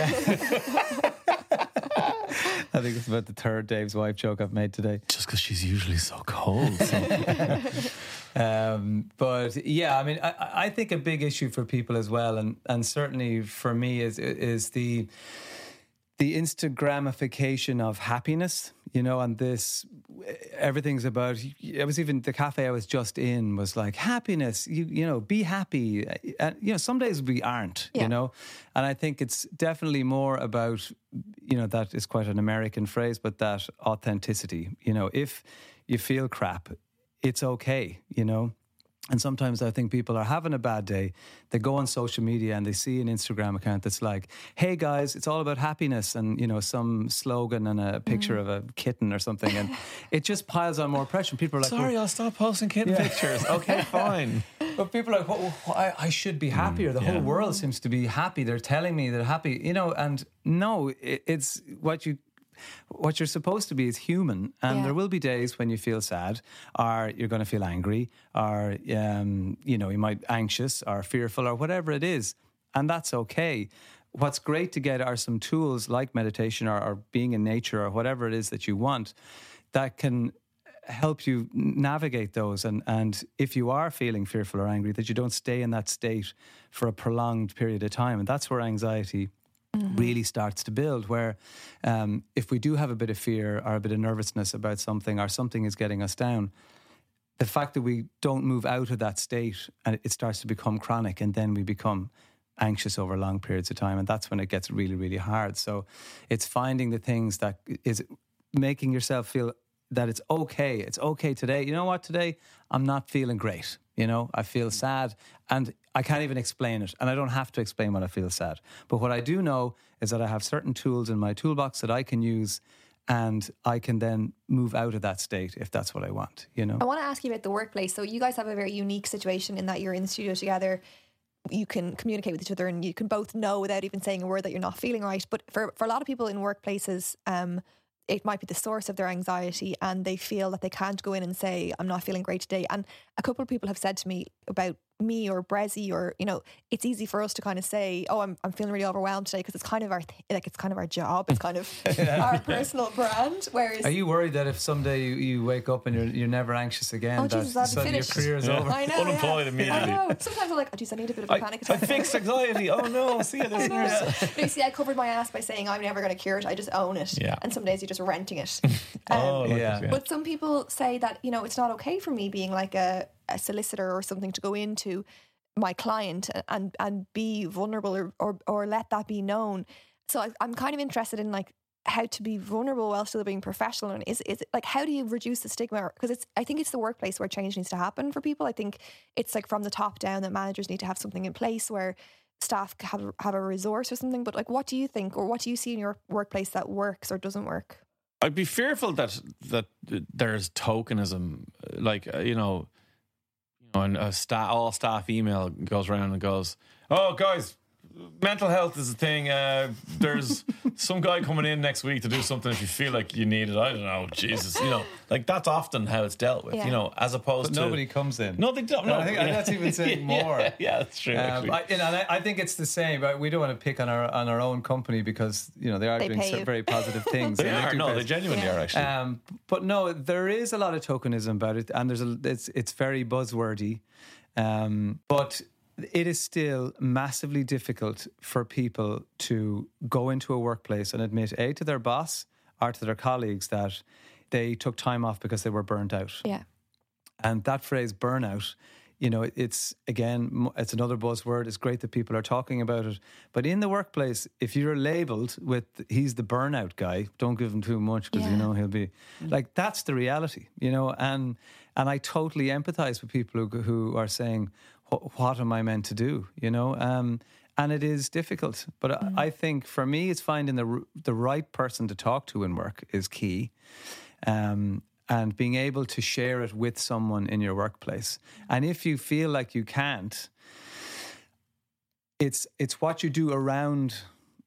I think it's about the third Dave's wife joke I've made today. Just because she's usually so cold. So. um, but yeah, I mean, I, I think a big issue for people as well, and, and certainly for me, is is the the Instagramification of happiness. You know, and this, everything's about, it was even the cafe I was just in was like, happiness, you you know, be happy. And, you know, some days we aren't, yeah. you know, and I think it's definitely more about, you know, that is quite an American phrase, but that authenticity, you know, if you feel crap, it's okay, you know. And sometimes I think people are having a bad day. They go on social media and they see an Instagram account that's like, hey guys, it's all about happiness, and, you know, some slogan and a picture mm. of a kitten or something. And it just piles on more pressure. People are like, sorry, well, I'll stop posting kitten yeah. pictures. Okay, fine. But people are like, well, well, I, I should be happier. The mm, yeah. whole world seems to be happy. They're telling me they're happy, you know, and no, it, it's what you... What you're supposed to be is human, and yeah. there will be days when you feel sad, or you're going to feel angry, or um, you know, you might be anxious or fearful or whatever it is, and that's okay. What's great to get are some tools like meditation or, or being in nature or whatever it is that you want that can help you navigate those, and, and if you are feeling fearful or angry, that you don't stay in that state for a prolonged period of time, and that's where anxiety Mm-hmm. really starts to build, where um, if we do have a bit of fear or a bit of nervousness about something, or something is getting us down, the fact that we don't move out of that state, and it starts to become chronic, and then we become anxious over long periods of time, and that's when it gets really, really hard. So it's finding the things that is making yourself feel that it's okay. It's okay today. You know what? Today I'm not feeling great. You know, I feel sad, and I can't even explain it, and I don't have to explain when I feel sad. But what I do know is that I have certain tools in my toolbox that I can use, and I can then move out of that state if that's what I want, you know. I want to ask you about the workplace. So you guys have a very unique situation in that you're in the studio together. You can communicate with each other, and you can both know without even saying a word that you're not feeling right. But for, for a lot of people in workplaces, um, it might be the source of their anxiety, and they feel that they can't go in and say, I'm not feeling great today. And a couple of people have said to me about me or Brezzy, or, you know, it's easy for us to kind of say, oh, I'm I'm feeling really overwhelmed today, because it's kind of our th- like it's kind of our job, it's kind of our personal brand. Whereas, are you worried that if someday you, you wake up and you're you're never anxious again, oh, that Jesus, so your career is yeah. over? I know, unemployed yeah. immediately. I know. Sometimes I'm like, oh, geez, I need a bit of a I, panic attack. I fixed anxiety. Oh no, see you this year. But you see, I covered my ass by saying I'm never going to cure it. I just own it. Yeah. And some days you're just renting it. Um, oh, yeah. yeah. But some people say that, you know, it's not okay for me being like a, a solicitor or something to go into my client and and be vulnerable, or, or, or let that be known. So I, I'm kind of interested in like how to be vulnerable while still being professional. And is is it like, how do you reduce the stigma? Because it's I think it's the workplace where change needs to happen for people. I think it's like from the top down that managers need to have something in place where staff have have a resource or something. But like, what do you think, or what do you see in your workplace that works or doesn't work? I'd be fearful that that there's tokenism, like, you know, you know, and a sta- all staff email goes around and goes, "Oh, guys, mental health is a thing. Uh, there's some guy coming in next week to do something if you feel like you need it. I don't know, Jesus, you know, like that's often how it's dealt with. Yeah. You know, as opposed But to nobody comes in. No, they don't. No, I think that's even saying more. Yeah, yeah, that's true. Um, I, you know, and I, I think it's the same. But we don't want to pick on our on our own company because you know they are They doing pay some you. very positive things. They and are. do No, best. they genuinely Yeah. are actually. Um, but no, there is a lot of tokenism about it, and there's a it's it's very buzzwordy. Um, but it is still massively difficult for people to go into a workplace and admit a to their boss or to their colleagues that they took time off because they were burnt out. Yeah. And that phrase burnout, you know, it's again, it's another buzzword. It's great that people are talking about it. But in the workplace, if you're labeled with he's the burnout guy, don't give him too much because, Yeah. you know, he'll be like, that's the reality, you know. And and I totally empathize with people who, who are saying, what am I meant to do, you know? Um, and it is difficult. But Mm. I, I think for me, it's finding the r- the right person to talk to in work is key. Um, and being able to share it with someone in your workplace. And if you feel like you can't, it's it's what you do around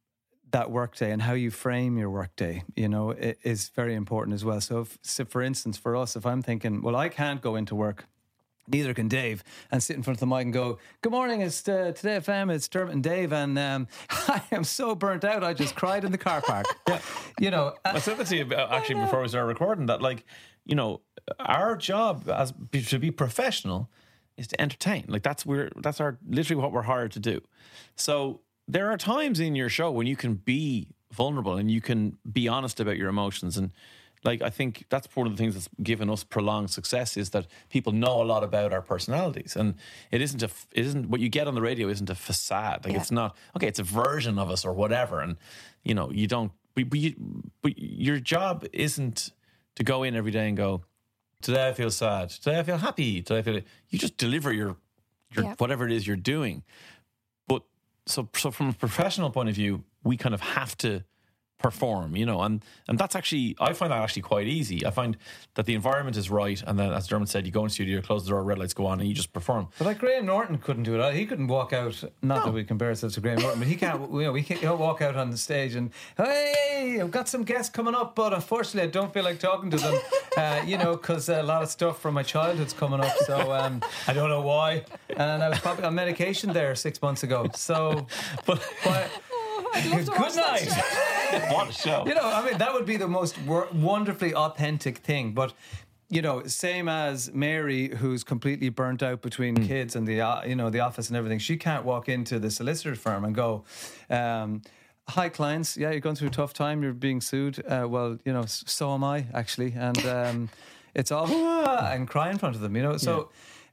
that workday and how you frame your workday, you know, it is very important as well. So, if, so for instance, for us, if I'm thinking, well, I can't go into work, neither can Dave, and sit in front of the mic and go, good morning, it's uh, Today F M, it's Dermot and Dave, and um, I am so burnt out, I just cried in the car park. Yeah. You know. I said that to you uh, actually before we started recording that, like, you know, our job as to be professional is to entertain. Like that's we're that's our literally what we're hired to do. So there are times in your show when you can be vulnerable and you can be honest about your emotions. And like I think that's one of the things that's given us prolonged success is that people know a lot about our personalities, and it isn't a it isn't what you get on the radio isn't a facade. Like Yeah. it's not okay. It's a version of us or whatever, and you know you don't. But, but, you, but your job isn't to go in every day and go, today I feel sad, today I feel happy, today I feel. You just deliver your your Yeah. whatever it is you're doing. But so so from a professional point of view, we kind of have to perform, you know, and and that's actually I find that actually quite easy. I find that the environment is right, and then as Dermot said, you go in studio, close the door, red lights go on, and you just perform. But like Graham Norton couldn't do it. He couldn't walk out. Not that we compare ourselves to Graham Norton, but he can't. You know, we can't he'll walk out on the stage and hey, I've got some guests coming up, but unfortunately, I don't feel like talking to them. Uh, you know, because a lot of stuff from my childhood's coming up, so um, I don't know why. And I was probably on medication there six months ago. So, But but I'd love to watch good that night. show. what a show! You know, I mean, that would be the most wor- wonderfully authentic thing. But, you know, same as Mary, who's completely burnt out between Mm. kids and the, uh, you know, the office and everything. She can't walk into the solicitor firm and go, um, hi, clients. Yeah, you're going through a tough time. You're being sued. Uh, well, you know, s- so am I, actually. And um, it's all, "Ah," and cry in front of them, you know. So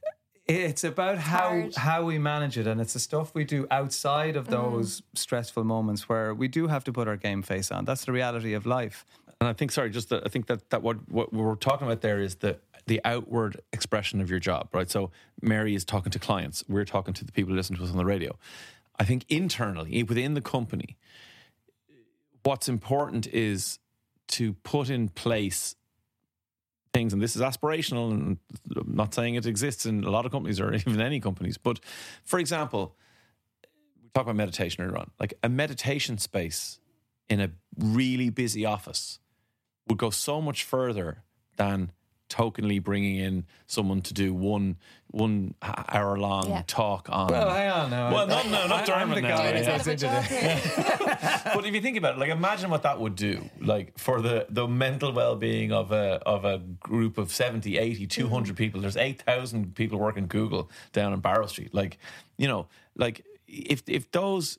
it's about how hard. how we manage it, and it's the stuff we do outside of those stressful moments where we do have to put our game face on. That's the reality of life. And I think, sorry, just that I think that, that what, what we're talking about there is the the outward expression of your job, right? So Mary is talking to clients. We're talking to the people who listen to us on the radio. I think internally, within the company, what's important is to put in place things, and this is aspirational, and I'm not saying it exists in a lot of companies or even any companies, but for example, we talk about meditation earlier on. Like a meditation space in a really busy office would go so much further than tokenly bringing in someone to do one one hour long Yeah. talk on. Well, hang on now. Well, no, no, not I- I'm Dermot the now. guy Yeah. that goes into Job the- here. But if you think about it, like imagine what that would do, like for the, the mental well-being of a of a group of seventy, eighty, two hundred people. There's eight thousand people working Google down in Barrow Street. Like, you know, like if if those,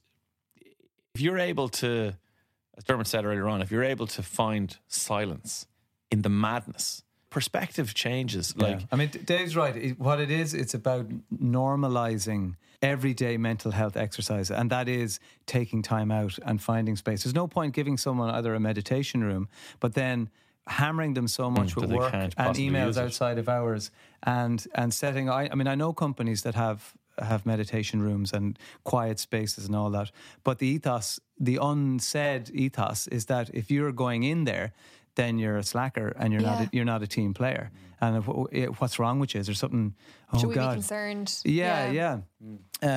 if you're able to, as Dermot said earlier on, if you're able to find silence in the madness, perspective changes. Like, Yeah. I mean, D- Dave's right. It- what it is, it's about normalizing everyday mental health exercise, and that is taking time out and finding space. There's no point giving someone either a meditation room, but then hammering them so much Mm, with that they work can't and possibly emails use it. outside of hours, and and setting. I, I mean, I know companies that have have meditation rooms and quiet spaces and all that, but the ethos, the unsaid ethos, is that if you're going in there, then you're a slacker and you're not Yeah. a, you're not a team player. And if, what's wrong with you? Is there something? Oh Should we God! be concerned? Yeah, yeah. Um,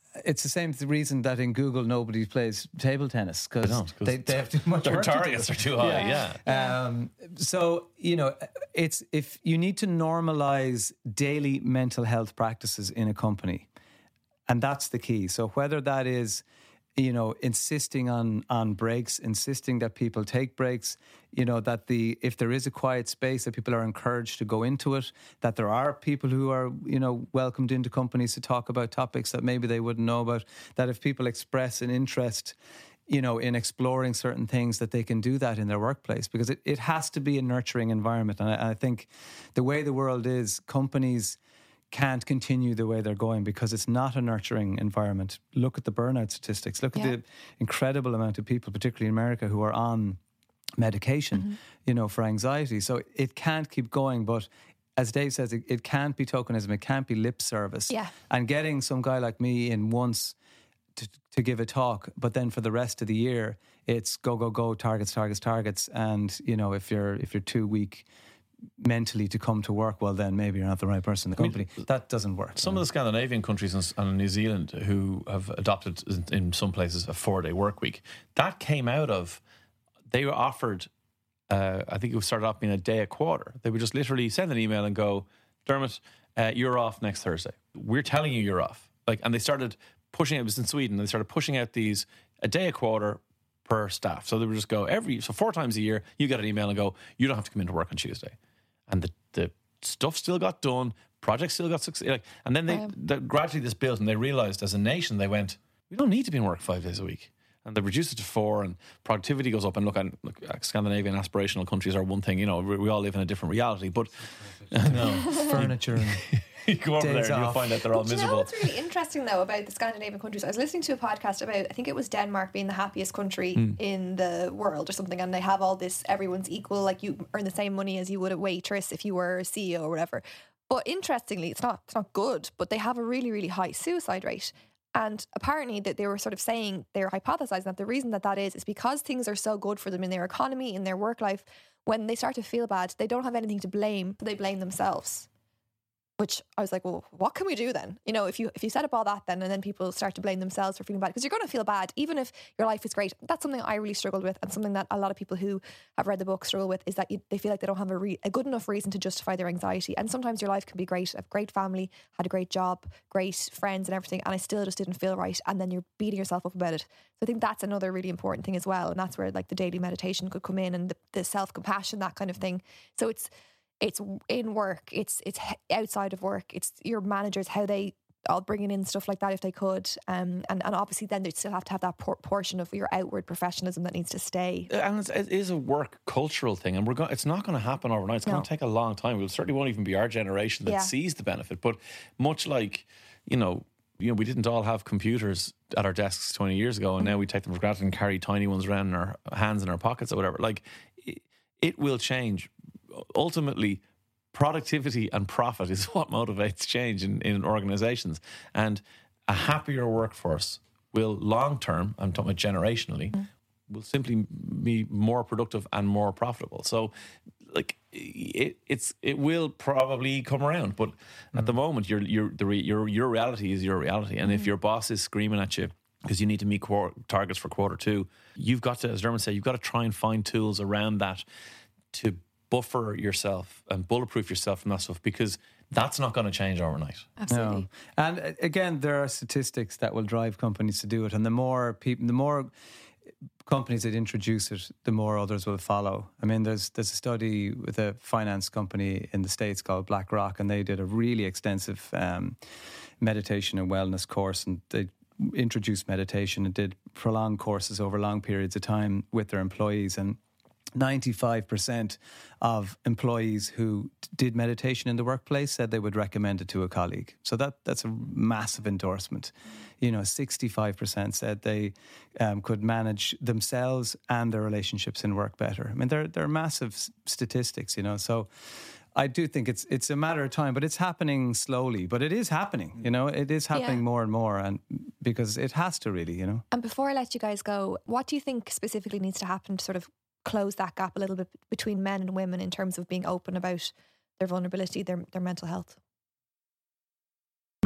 it's the same reason that in Google nobody plays table tennis because they, they have too much their work targets to do. are too high. Yeah. yeah. Um, so you know, it's if you need to normalize daily mental health practices in a company, and that's the key. So whether that is, you know, insisting on on breaks, insisting that people take breaks, you know, that the if there is a quiet space, that people are encouraged to go into it, that there are people who are, you know, welcomed into companies to talk about topics that maybe they wouldn't know about, that if people express an interest, you know, in exploring certain things, that they can do that in their workplace, because it, it has to be a nurturing environment. And I, I think the way the world is, companies can't continue the way they're going because it's not a nurturing environment. Look at the burnout statistics. Look yeah. at the incredible amount of people, particularly in America, who are on medication, mm-hmm. you know, for anxiety. So it can't keep going. But as Dave says, it, it can't be tokenism. It can't be lip service. Yeah. And getting some guy like me in once to, to give a talk, but then for the rest of the year, it's go, go, go, targets, targets, targets. And, you know, if you're if you're too weak mentally to come to work, well, then maybe you're not the right person in the company. I mean, that doesn't work. Some of the Scandinavian countries and, and New Zealand who have adopted, in some places, a four-day work week, that came out of, they were offered, uh, I think it started off being a day a quarter. They would just literally send an email and go, Dermot, uh, you're off next Thursday. We're telling you you're off. Like, and they started pushing, it was in Sweden, they started pushing out these a day a quarter per staff. So they would just go every, so four times a year, you get an email and go, you don't have to come into work on Tuesday. And the, the stuff still got done, projects still got succeed. Like, and then they, um, they gradually this built, and they realised as a nation, they went, we don't need to be in work five days a week. And they reduced it to four, and productivity goes up. And look, and look, Scandinavian aspirational countries are one thing, you know, we, we all live in a different reality. But no, furniture and you go over there and you'll find out they're all but miserable. You know what's really interesting though about the Scandinavian countries? I was listening to a podcast about, I think it was Denmark being the happiest country mm. in the world or something, and they have all this, everyone's equal, like you earn the same money as you would a waitress if you were a C E O or whatever. But interestingly, it's not it's not good, but they have a really, really high suicide rate. And apparently that they were sort of saying, they were hypothesizing that the reason that that is, is because things are so good for them in their economy, in their work life, when they start to feel bad, they don't have anything to blame, they blame themselves. Which I was like, well, what can we do then? You know, if you if you set up all that then, and then people start to blame themselves for feeling bad, because you're going to feel bad, even if your life is great. That's something I really struggled with, and something that a lot of people who have read the book struggle with, is that you, they feel like they don't have a, re- a good enough reason to justify their anxiety. And sometimes your life can be great. I have a great family, had a great job, great friends and everything, and I still just didn't feel right. And then you're beating yourself up about it. So I think that's another really important thing as well. And that's where like the daily meditation could come in, and the, the self-compassion, that kind of thing. So it's It's in work, it's it's outside of work, it's your managers, how they all bringing in stuff like that if they could. Um, and, and obviously then they still have to have that por- portion of your outward professionalism that needs to stay. And it's, it is a work cultural thing, and we're going, it's not going to happen overnight. It's no. going to take a long time. It certainly won't even be our generation that yeah. sees the benefit. But much like, you know, you know, we didn't all have computers at our desks twenty years ago, and now we take them for granted and carry tiny ones around in our hands in our pockets or whatever. Like, it, it will change. Ultimately, productivity and profit is what motivates change in, in organizations. And a happier workforce will long term, I'm talking about generationally, mm. will simply be more productive and more profitable. So, like, it, it's it will probably come around, but mm. at the moment, your your the re, your your reality is your reality. And mm. if your boss is screaming at you because you need to meet quor- targets for quarter two, you've got to, as Dermot said, you've got to try and find tools around that to buffer yourself and bulletproof yourself from that stuff, because that's not going to change overnight. Absolutely. No. And again, there are statistics that will drive companies to do it, and the more people, the more companies that introduce it, the more others will follow. I mean, there's there's a study with a finance company in the States called BlackRock, and they did a really extensive um, meditation and wellness course, and they introduced meditation and did prolonged courses over long periods of time with their employees, and ninety-five percent of employees who did meditation in the workplace said they would recommend it to a colleague. So that that's a massive endorsement. You know, sixty-five percent said they um, could manage themselves and their relationships in work better. I mean, they're, they're massive statistics, you know. So I do think it's it's a matter of time, but it's happening slowly. But it is happening, you know. It is happening yeah. more and more, and because it has to really, you know. And before I let you guys go, what do you think specifically needs to happen to sort of close that gap a little bit between men and women in terms of being open about their vulnerability, their their mental health?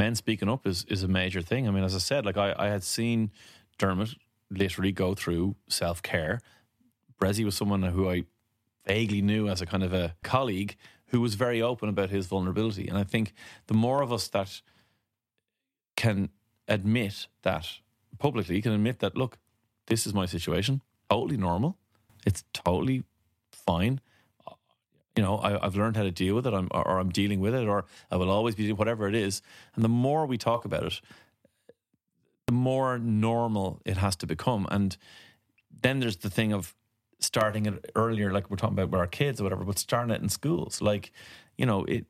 men speaking up is, is a major thing. I mean, as I said, like I, I had seen Dermot literally go through self-care. Bressie was someone who I vaguely knew as a kind of a colleague who was very open about his vulnerability. And I think the more of us that can admit that publicly, can admit that, look, this is my situation, totally normal. It's totally fine. You know, I, I've learned how to deal with it, I'm, or I'm dealing with it, or I will always be, whatever it is. And the more we talk about it, the more normal it has to become. And then there's the thing of starting it earlier, like we're talking about with our kids or whatever, but starting it in schools. Like, you know, it,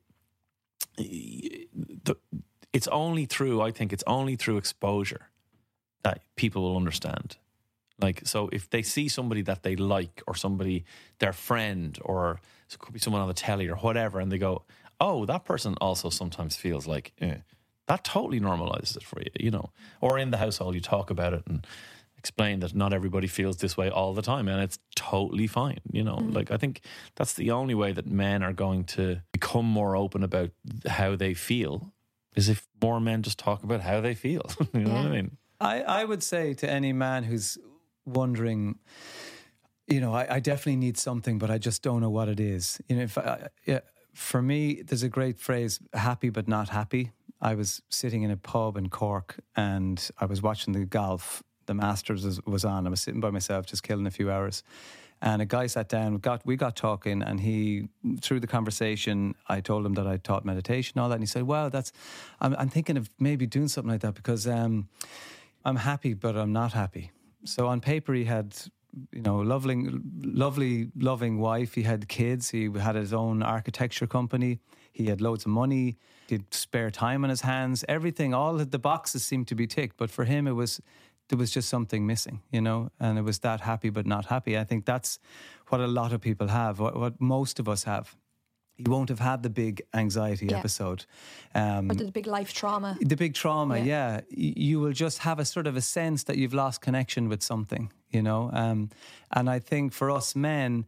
the, it's only through, I think it's only through exposure that people will understand. Like, so if they see somebody that they like, or somebody, their friend, or it could be someone on the telly or whatever, and they go, oh, that person also sometimes feels like, eh, that totally normalizes it for you, you know. Or in the household, you talk about it and explain that not everybody feels this way all the time, and it's totally fine, you know. Mm. Like, I think that's the only way that men are going to become more open about how they feel, is if more men just talk about how they feel. You know yeah. what I mean? I, I would say to any man who's wondering, you know, I, I definitely need something, but I just don't know what it is. You know, if I, yeah, for me, there's a great phrase, happy but not happy. I was sitting in a pub in Cork and I was watching the golf. The Masters was, was on. I was sitting by myself, just killing a few hours. And a guy sat down, got we got talking, and he, through the conversation, I told him that I taught meditation, all that. And he said, wow, that's, I'm, I'm thinking of maybe doing something like that because um, I'm happy, but I'm not happy. So on paper, he had, you know, lovely, lovely, loving wife. He had kids. He had his own architecture company. He had loads of money. He had spare time on his hands. Everything, all the boxes seemed to be ticked. But for him, it was, there was just something missing, you know, and it was that happy but not happy. I think that's what a lot of people have, what, what most of us have. You won't have had the big anxiety yeah. episode. Um, or the big life trauma. The big trauma, yeah. yeah. You will just have a sort of a sense that you've lost connection with something, you know. Um, and I think for us men,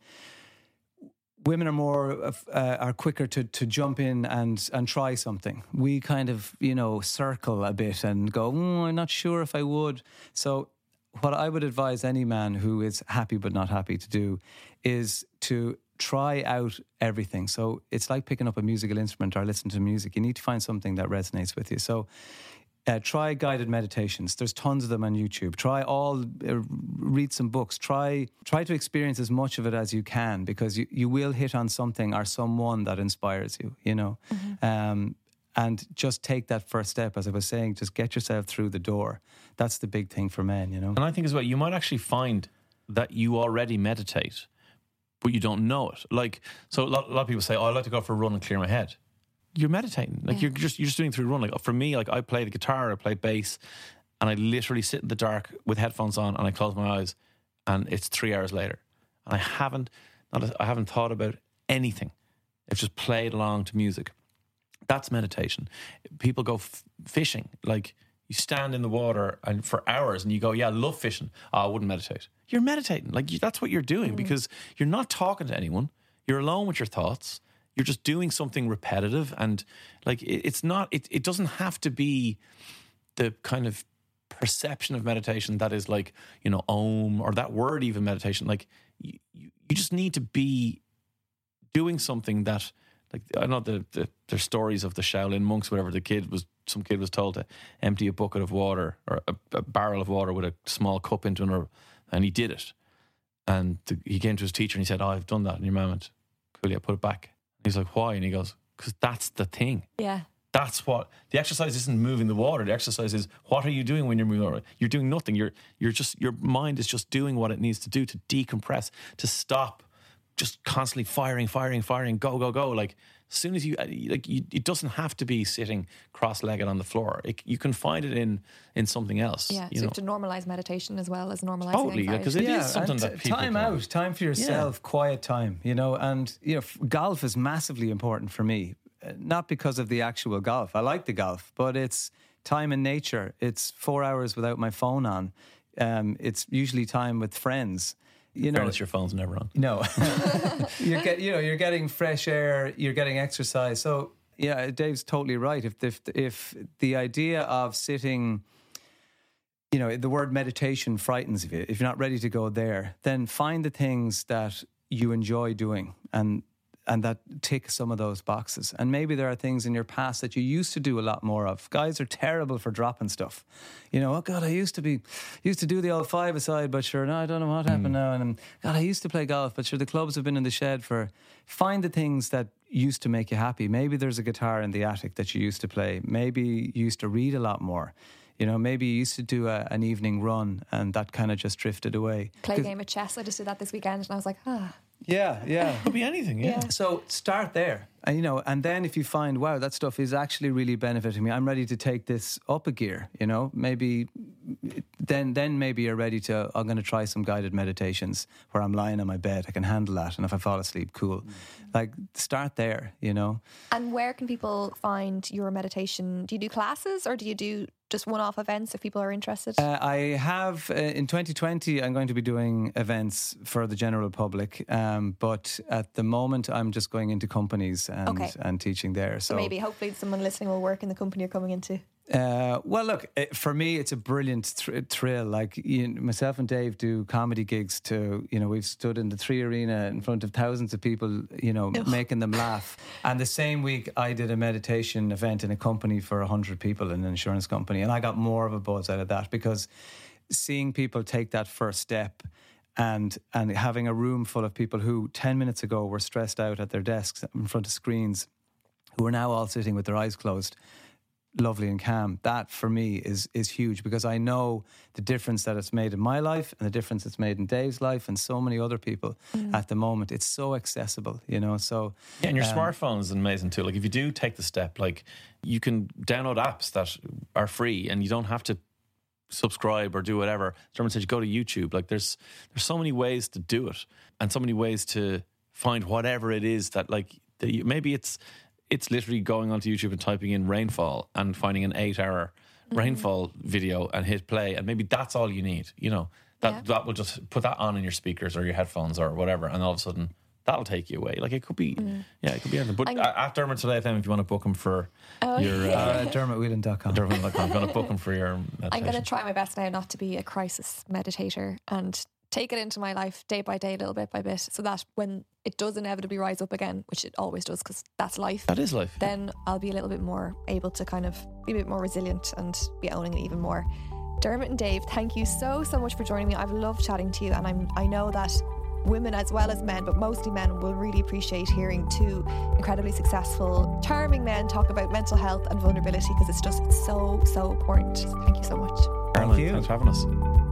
women are more, uh, are quicker to, to jump in and, and try something. We kind of, you know, circle a bit and go, mm, I'm not sure if I would. So what I would advise any man who is happy but not happy to do is to try out everything. So it's like picking up a musical instrument or listening to music. You need to find something that resonates with you. So uh, try guided meditations. There's tons of them on YouTube. Try all, uh, read some books. Try try to experience as much of it as you can, because you, you will hit on something or someone that inspires you, you know. Mm-hmm. Um, and just take that first step. As I was saying, just get yourself through the door. That's the big thing for men, you know. And I think as well, you might actually find that you already meditate, but you don't know it. Like, so a lot, a lot of people say, oh, I like to go for a run and clear my head. You're meditating. Like, yeah. you're just you're just doing through a run. Like, for me, like, I play the guitar, I play bass, and I literally sit in the dark with headphones on and I close my eyes, and it's three hours later. And I haven't, not a, I haven't thought about anything. I've just played along to music. That's meditation. People go f- fishing. Like, you stand in the water and for hours and you go, yeah, I love fishing. Oh, I wouldn't meditate. You're meditating. Like, you, that's what you're doing, mm. because you're not talking to anyone. You're alone with your thoughts. You're just doing something repetitive. And like, it, it's not, it, it doesn't have to be the kind of perception of meditation that is like, you know, Om, or that word even meditation. Like, you, you, you just need to be doing something that, like, I know the, the there's stories of the Shaolin monks, whatever, the kid was, some kid was told to empty a bucket of water or a, a barrel of water with a small cup into it, and he did it. And the, he came to his teacher and he said, oh, I've done that. And your mum went, cool, yeah, put it back. And he's like, why? And he goes, because that's the thing. Yeah. That's what, the exercise isn't moving the water. The exercise is, what are you doing when you're moving water? You're doing nothing. You're, you're just, your mind is just doing what it needs to do to decompress, to stop just constantly firing, firing, firing, go, go, go. Like, as soon as you, like, you, it doesn't have to be sitting cross-legged on the floor. It, you can find it in in something else. Yeah, you so know? you have to normalise meditation as well as normalising totally, anxiety. because it yeah, is something that people time can, out, time for yourself, yeah. quiet time, you know. And you know, golf is massively important for me, not because of the actual golf. I like the golf, but it's time in nature. It's four hours without my phone on. Um, it's usually time with friends. You know, fairness, your phone's never on. No, you get, you know, you're getting fresh air, you're getting exercise. So yeah, Dave's totally right. If if if the idea of sitting, you know, the word meditation frightens you. If you're not ready to go there, then find the things that you enjoy doing and and that tick some of those boxes. And maybe there are things in your past that you used to do a lot more of. Guys are terrible for dropping stuff. You know, oh God, I used to be, used to do the old five-a-side, but sure, no, I don't know what happened mm. now. And I'm, God, I used to play golf, but sure, the clubs have been in the shed for... Find the things that used to make you happy. Maybe there's a guitar in the attic that you used to play. Maybe you used to read a lot more. You know, maybe you used to do a, an evening run and that kind of just drifted away. Play a game of chess. I just did that this weekend and I was like, ah... Yeah, yeah. It could be anything, yeah. Yeah. So start there. And, you know, and then if you find, wow, that stuff is actually really benefiting me, I'm ready to take this up a gear, you know, maybe then then maybe you're ready to, I'm going to try some guided meditations where I'm lying on my bed, I can handle that, and if I fall asleep, cool. Mm. Like, start there, you know. And where can people find your meditation? Do you do classes or do you do just one-off events if people are interested? Uh, I have, uh, in twenty twenty, I'm going to be doing events for the general public, um, but at the moment I'm just going into companies and, okay. and teaching there. So, so maybe, hopefully someone listening will work in the company you're coming into. Uh, well, look, it, for me, it's a brilliant thr- thrill. Like, you know, myself and Dave do comedy gigs to, you know, we've stood in the Three Arena in front of thousands of people, you know, Ugh. making them laugh. And the same week, I did a meditation event in a company for one hundred people, in an insurance company. And I got more of a buzz out of that because seeing people take that first step and and having a room full of people who ten minutes ago were stressed out at their desks in front of screens, who are now all sitting with their eyes closed, lovely and calm. That for me is is huge because I know the difference that it's made in my life and the difference it's made in Dave's life and so many other people mm. at the moment. It's so accessible, you know. So yeah, and your um, smartphone is amazing too. Like if you do take the step, like you can download apps that are free and you don't have to subscribe or do whatever. Dermot said you go to YouTube. Like there's there's so many ways to do it and so many ways to find whatever it is that like that you, maybe it's It's literally going onto YouTube and typing in rainfall and finding an eight-hour mm-hmm. rainfall video and hit play, and maybe that's all you need. You know, that yeah. that will just put that on in your speakers or your headphones or whatever, and all of a sudden that'll take you away. Like it could be, mm. yeah, it could be anything. But I'm, at Dermot Today F M, if you want to book him for oh, your uh, uh, dermot whelan dot com, dermot whelan dot com, if you want to book him for your meditation. I'm going to try my best now not to be a crisis meditator and take it into my life day by day, little bit by bit, so that when it does inevitably rise up again, which it always does because that's life. That is life. Then I'll be a little bit more able to kind of be a bit more resilient and be owning it even more. Dermot and Dave, thank you so, so much for joining me. I've loved chatting to you, and I'm, I know that women as well as men, but mostly men, will really appreciate hearing two incredibly successful, charming men talk about mental health and vulnerability because it's just it's so, so important. So thank you so much. Thank Thank you. Thanks for having us.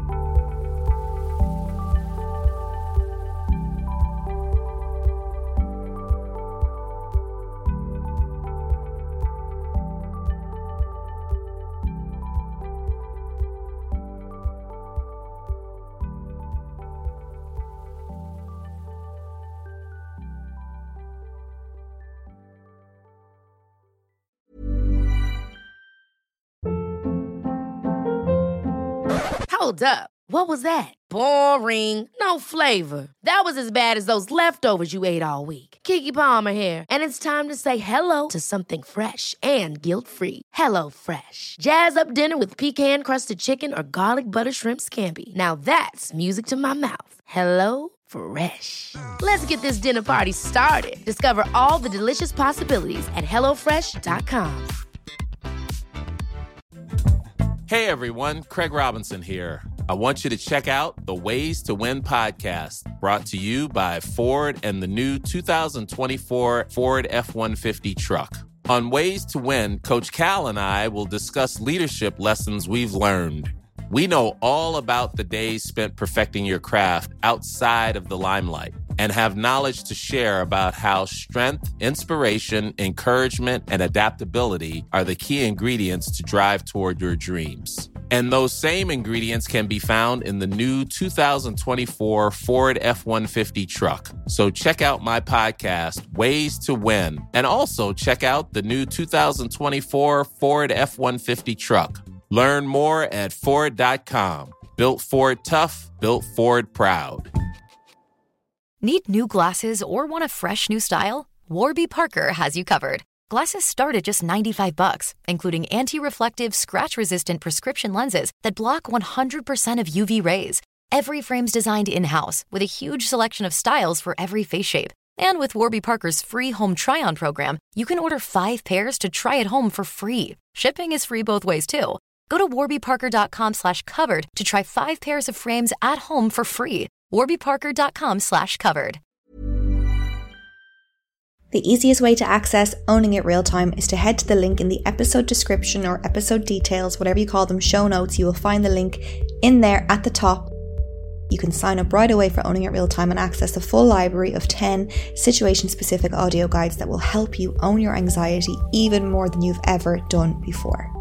Hold up. What was that? Boring. No flavor. That was as bad as those leftovers you ate all week. Keke Palmer here. And it's time to say hello to something fresh and guilt-free. Hello Fresh. Jazz up dinner with pecan-crusted chicken or garlic butter shrimp scampi. Now that's music to my mouth. Hello Fresh. Let's get this dinner party started. Discover all the delicious possibilities at hello fresh dot com. Hey everyone, Craig Robinson here. I want you to check out the Ways to Win podcast, brought to you by Ford and the new two thousand twenty-four Ford F one fifty truck. On Ways to Win, Coach Cal and I will discuss leadership lessons we've learned. We know all about the days spent perfecting your craft outside of the limelight and have knowledge to share about how strength, inspiration, encouragement, and adaptability are the key ingredients to drive toward your dreams. And those same ingredients can be found in the new two thousand twenty-four Ford F one fifty truck. So check out my podcast, Ways to Win, and also check out the new two thousand twenty-four Ford F one fifty truck. Learn more at Ford dot com. Built Ford tough, built Ford proud. Need new glasses or want a fresh new style? Warby Parker has you covered. Glasses start at just ninety-five bucks, including anti-reflective, scratch-resistant prescription lenses that block one hundred percent of U V rays. Every frame's designed in-house with a huge selection of styles for every face shape. And with Warby Parker's free home try-on program, you can order five pairs to try at home for free. Shipping is free both ways, too. Go to warbyparker.com slash covered to try five pairs of frames at home for free. warbyparker.com slash covered. The easiest way to access Owning It Real Time is to head to the link in the episode description or episode details, whatever you call them, show notes. You will find the link in there at the top. You can sign up right away for Owning It Real Time and access the full library of ten situation-specific audio guides that will help you own your anxiety even more than you've ever done before.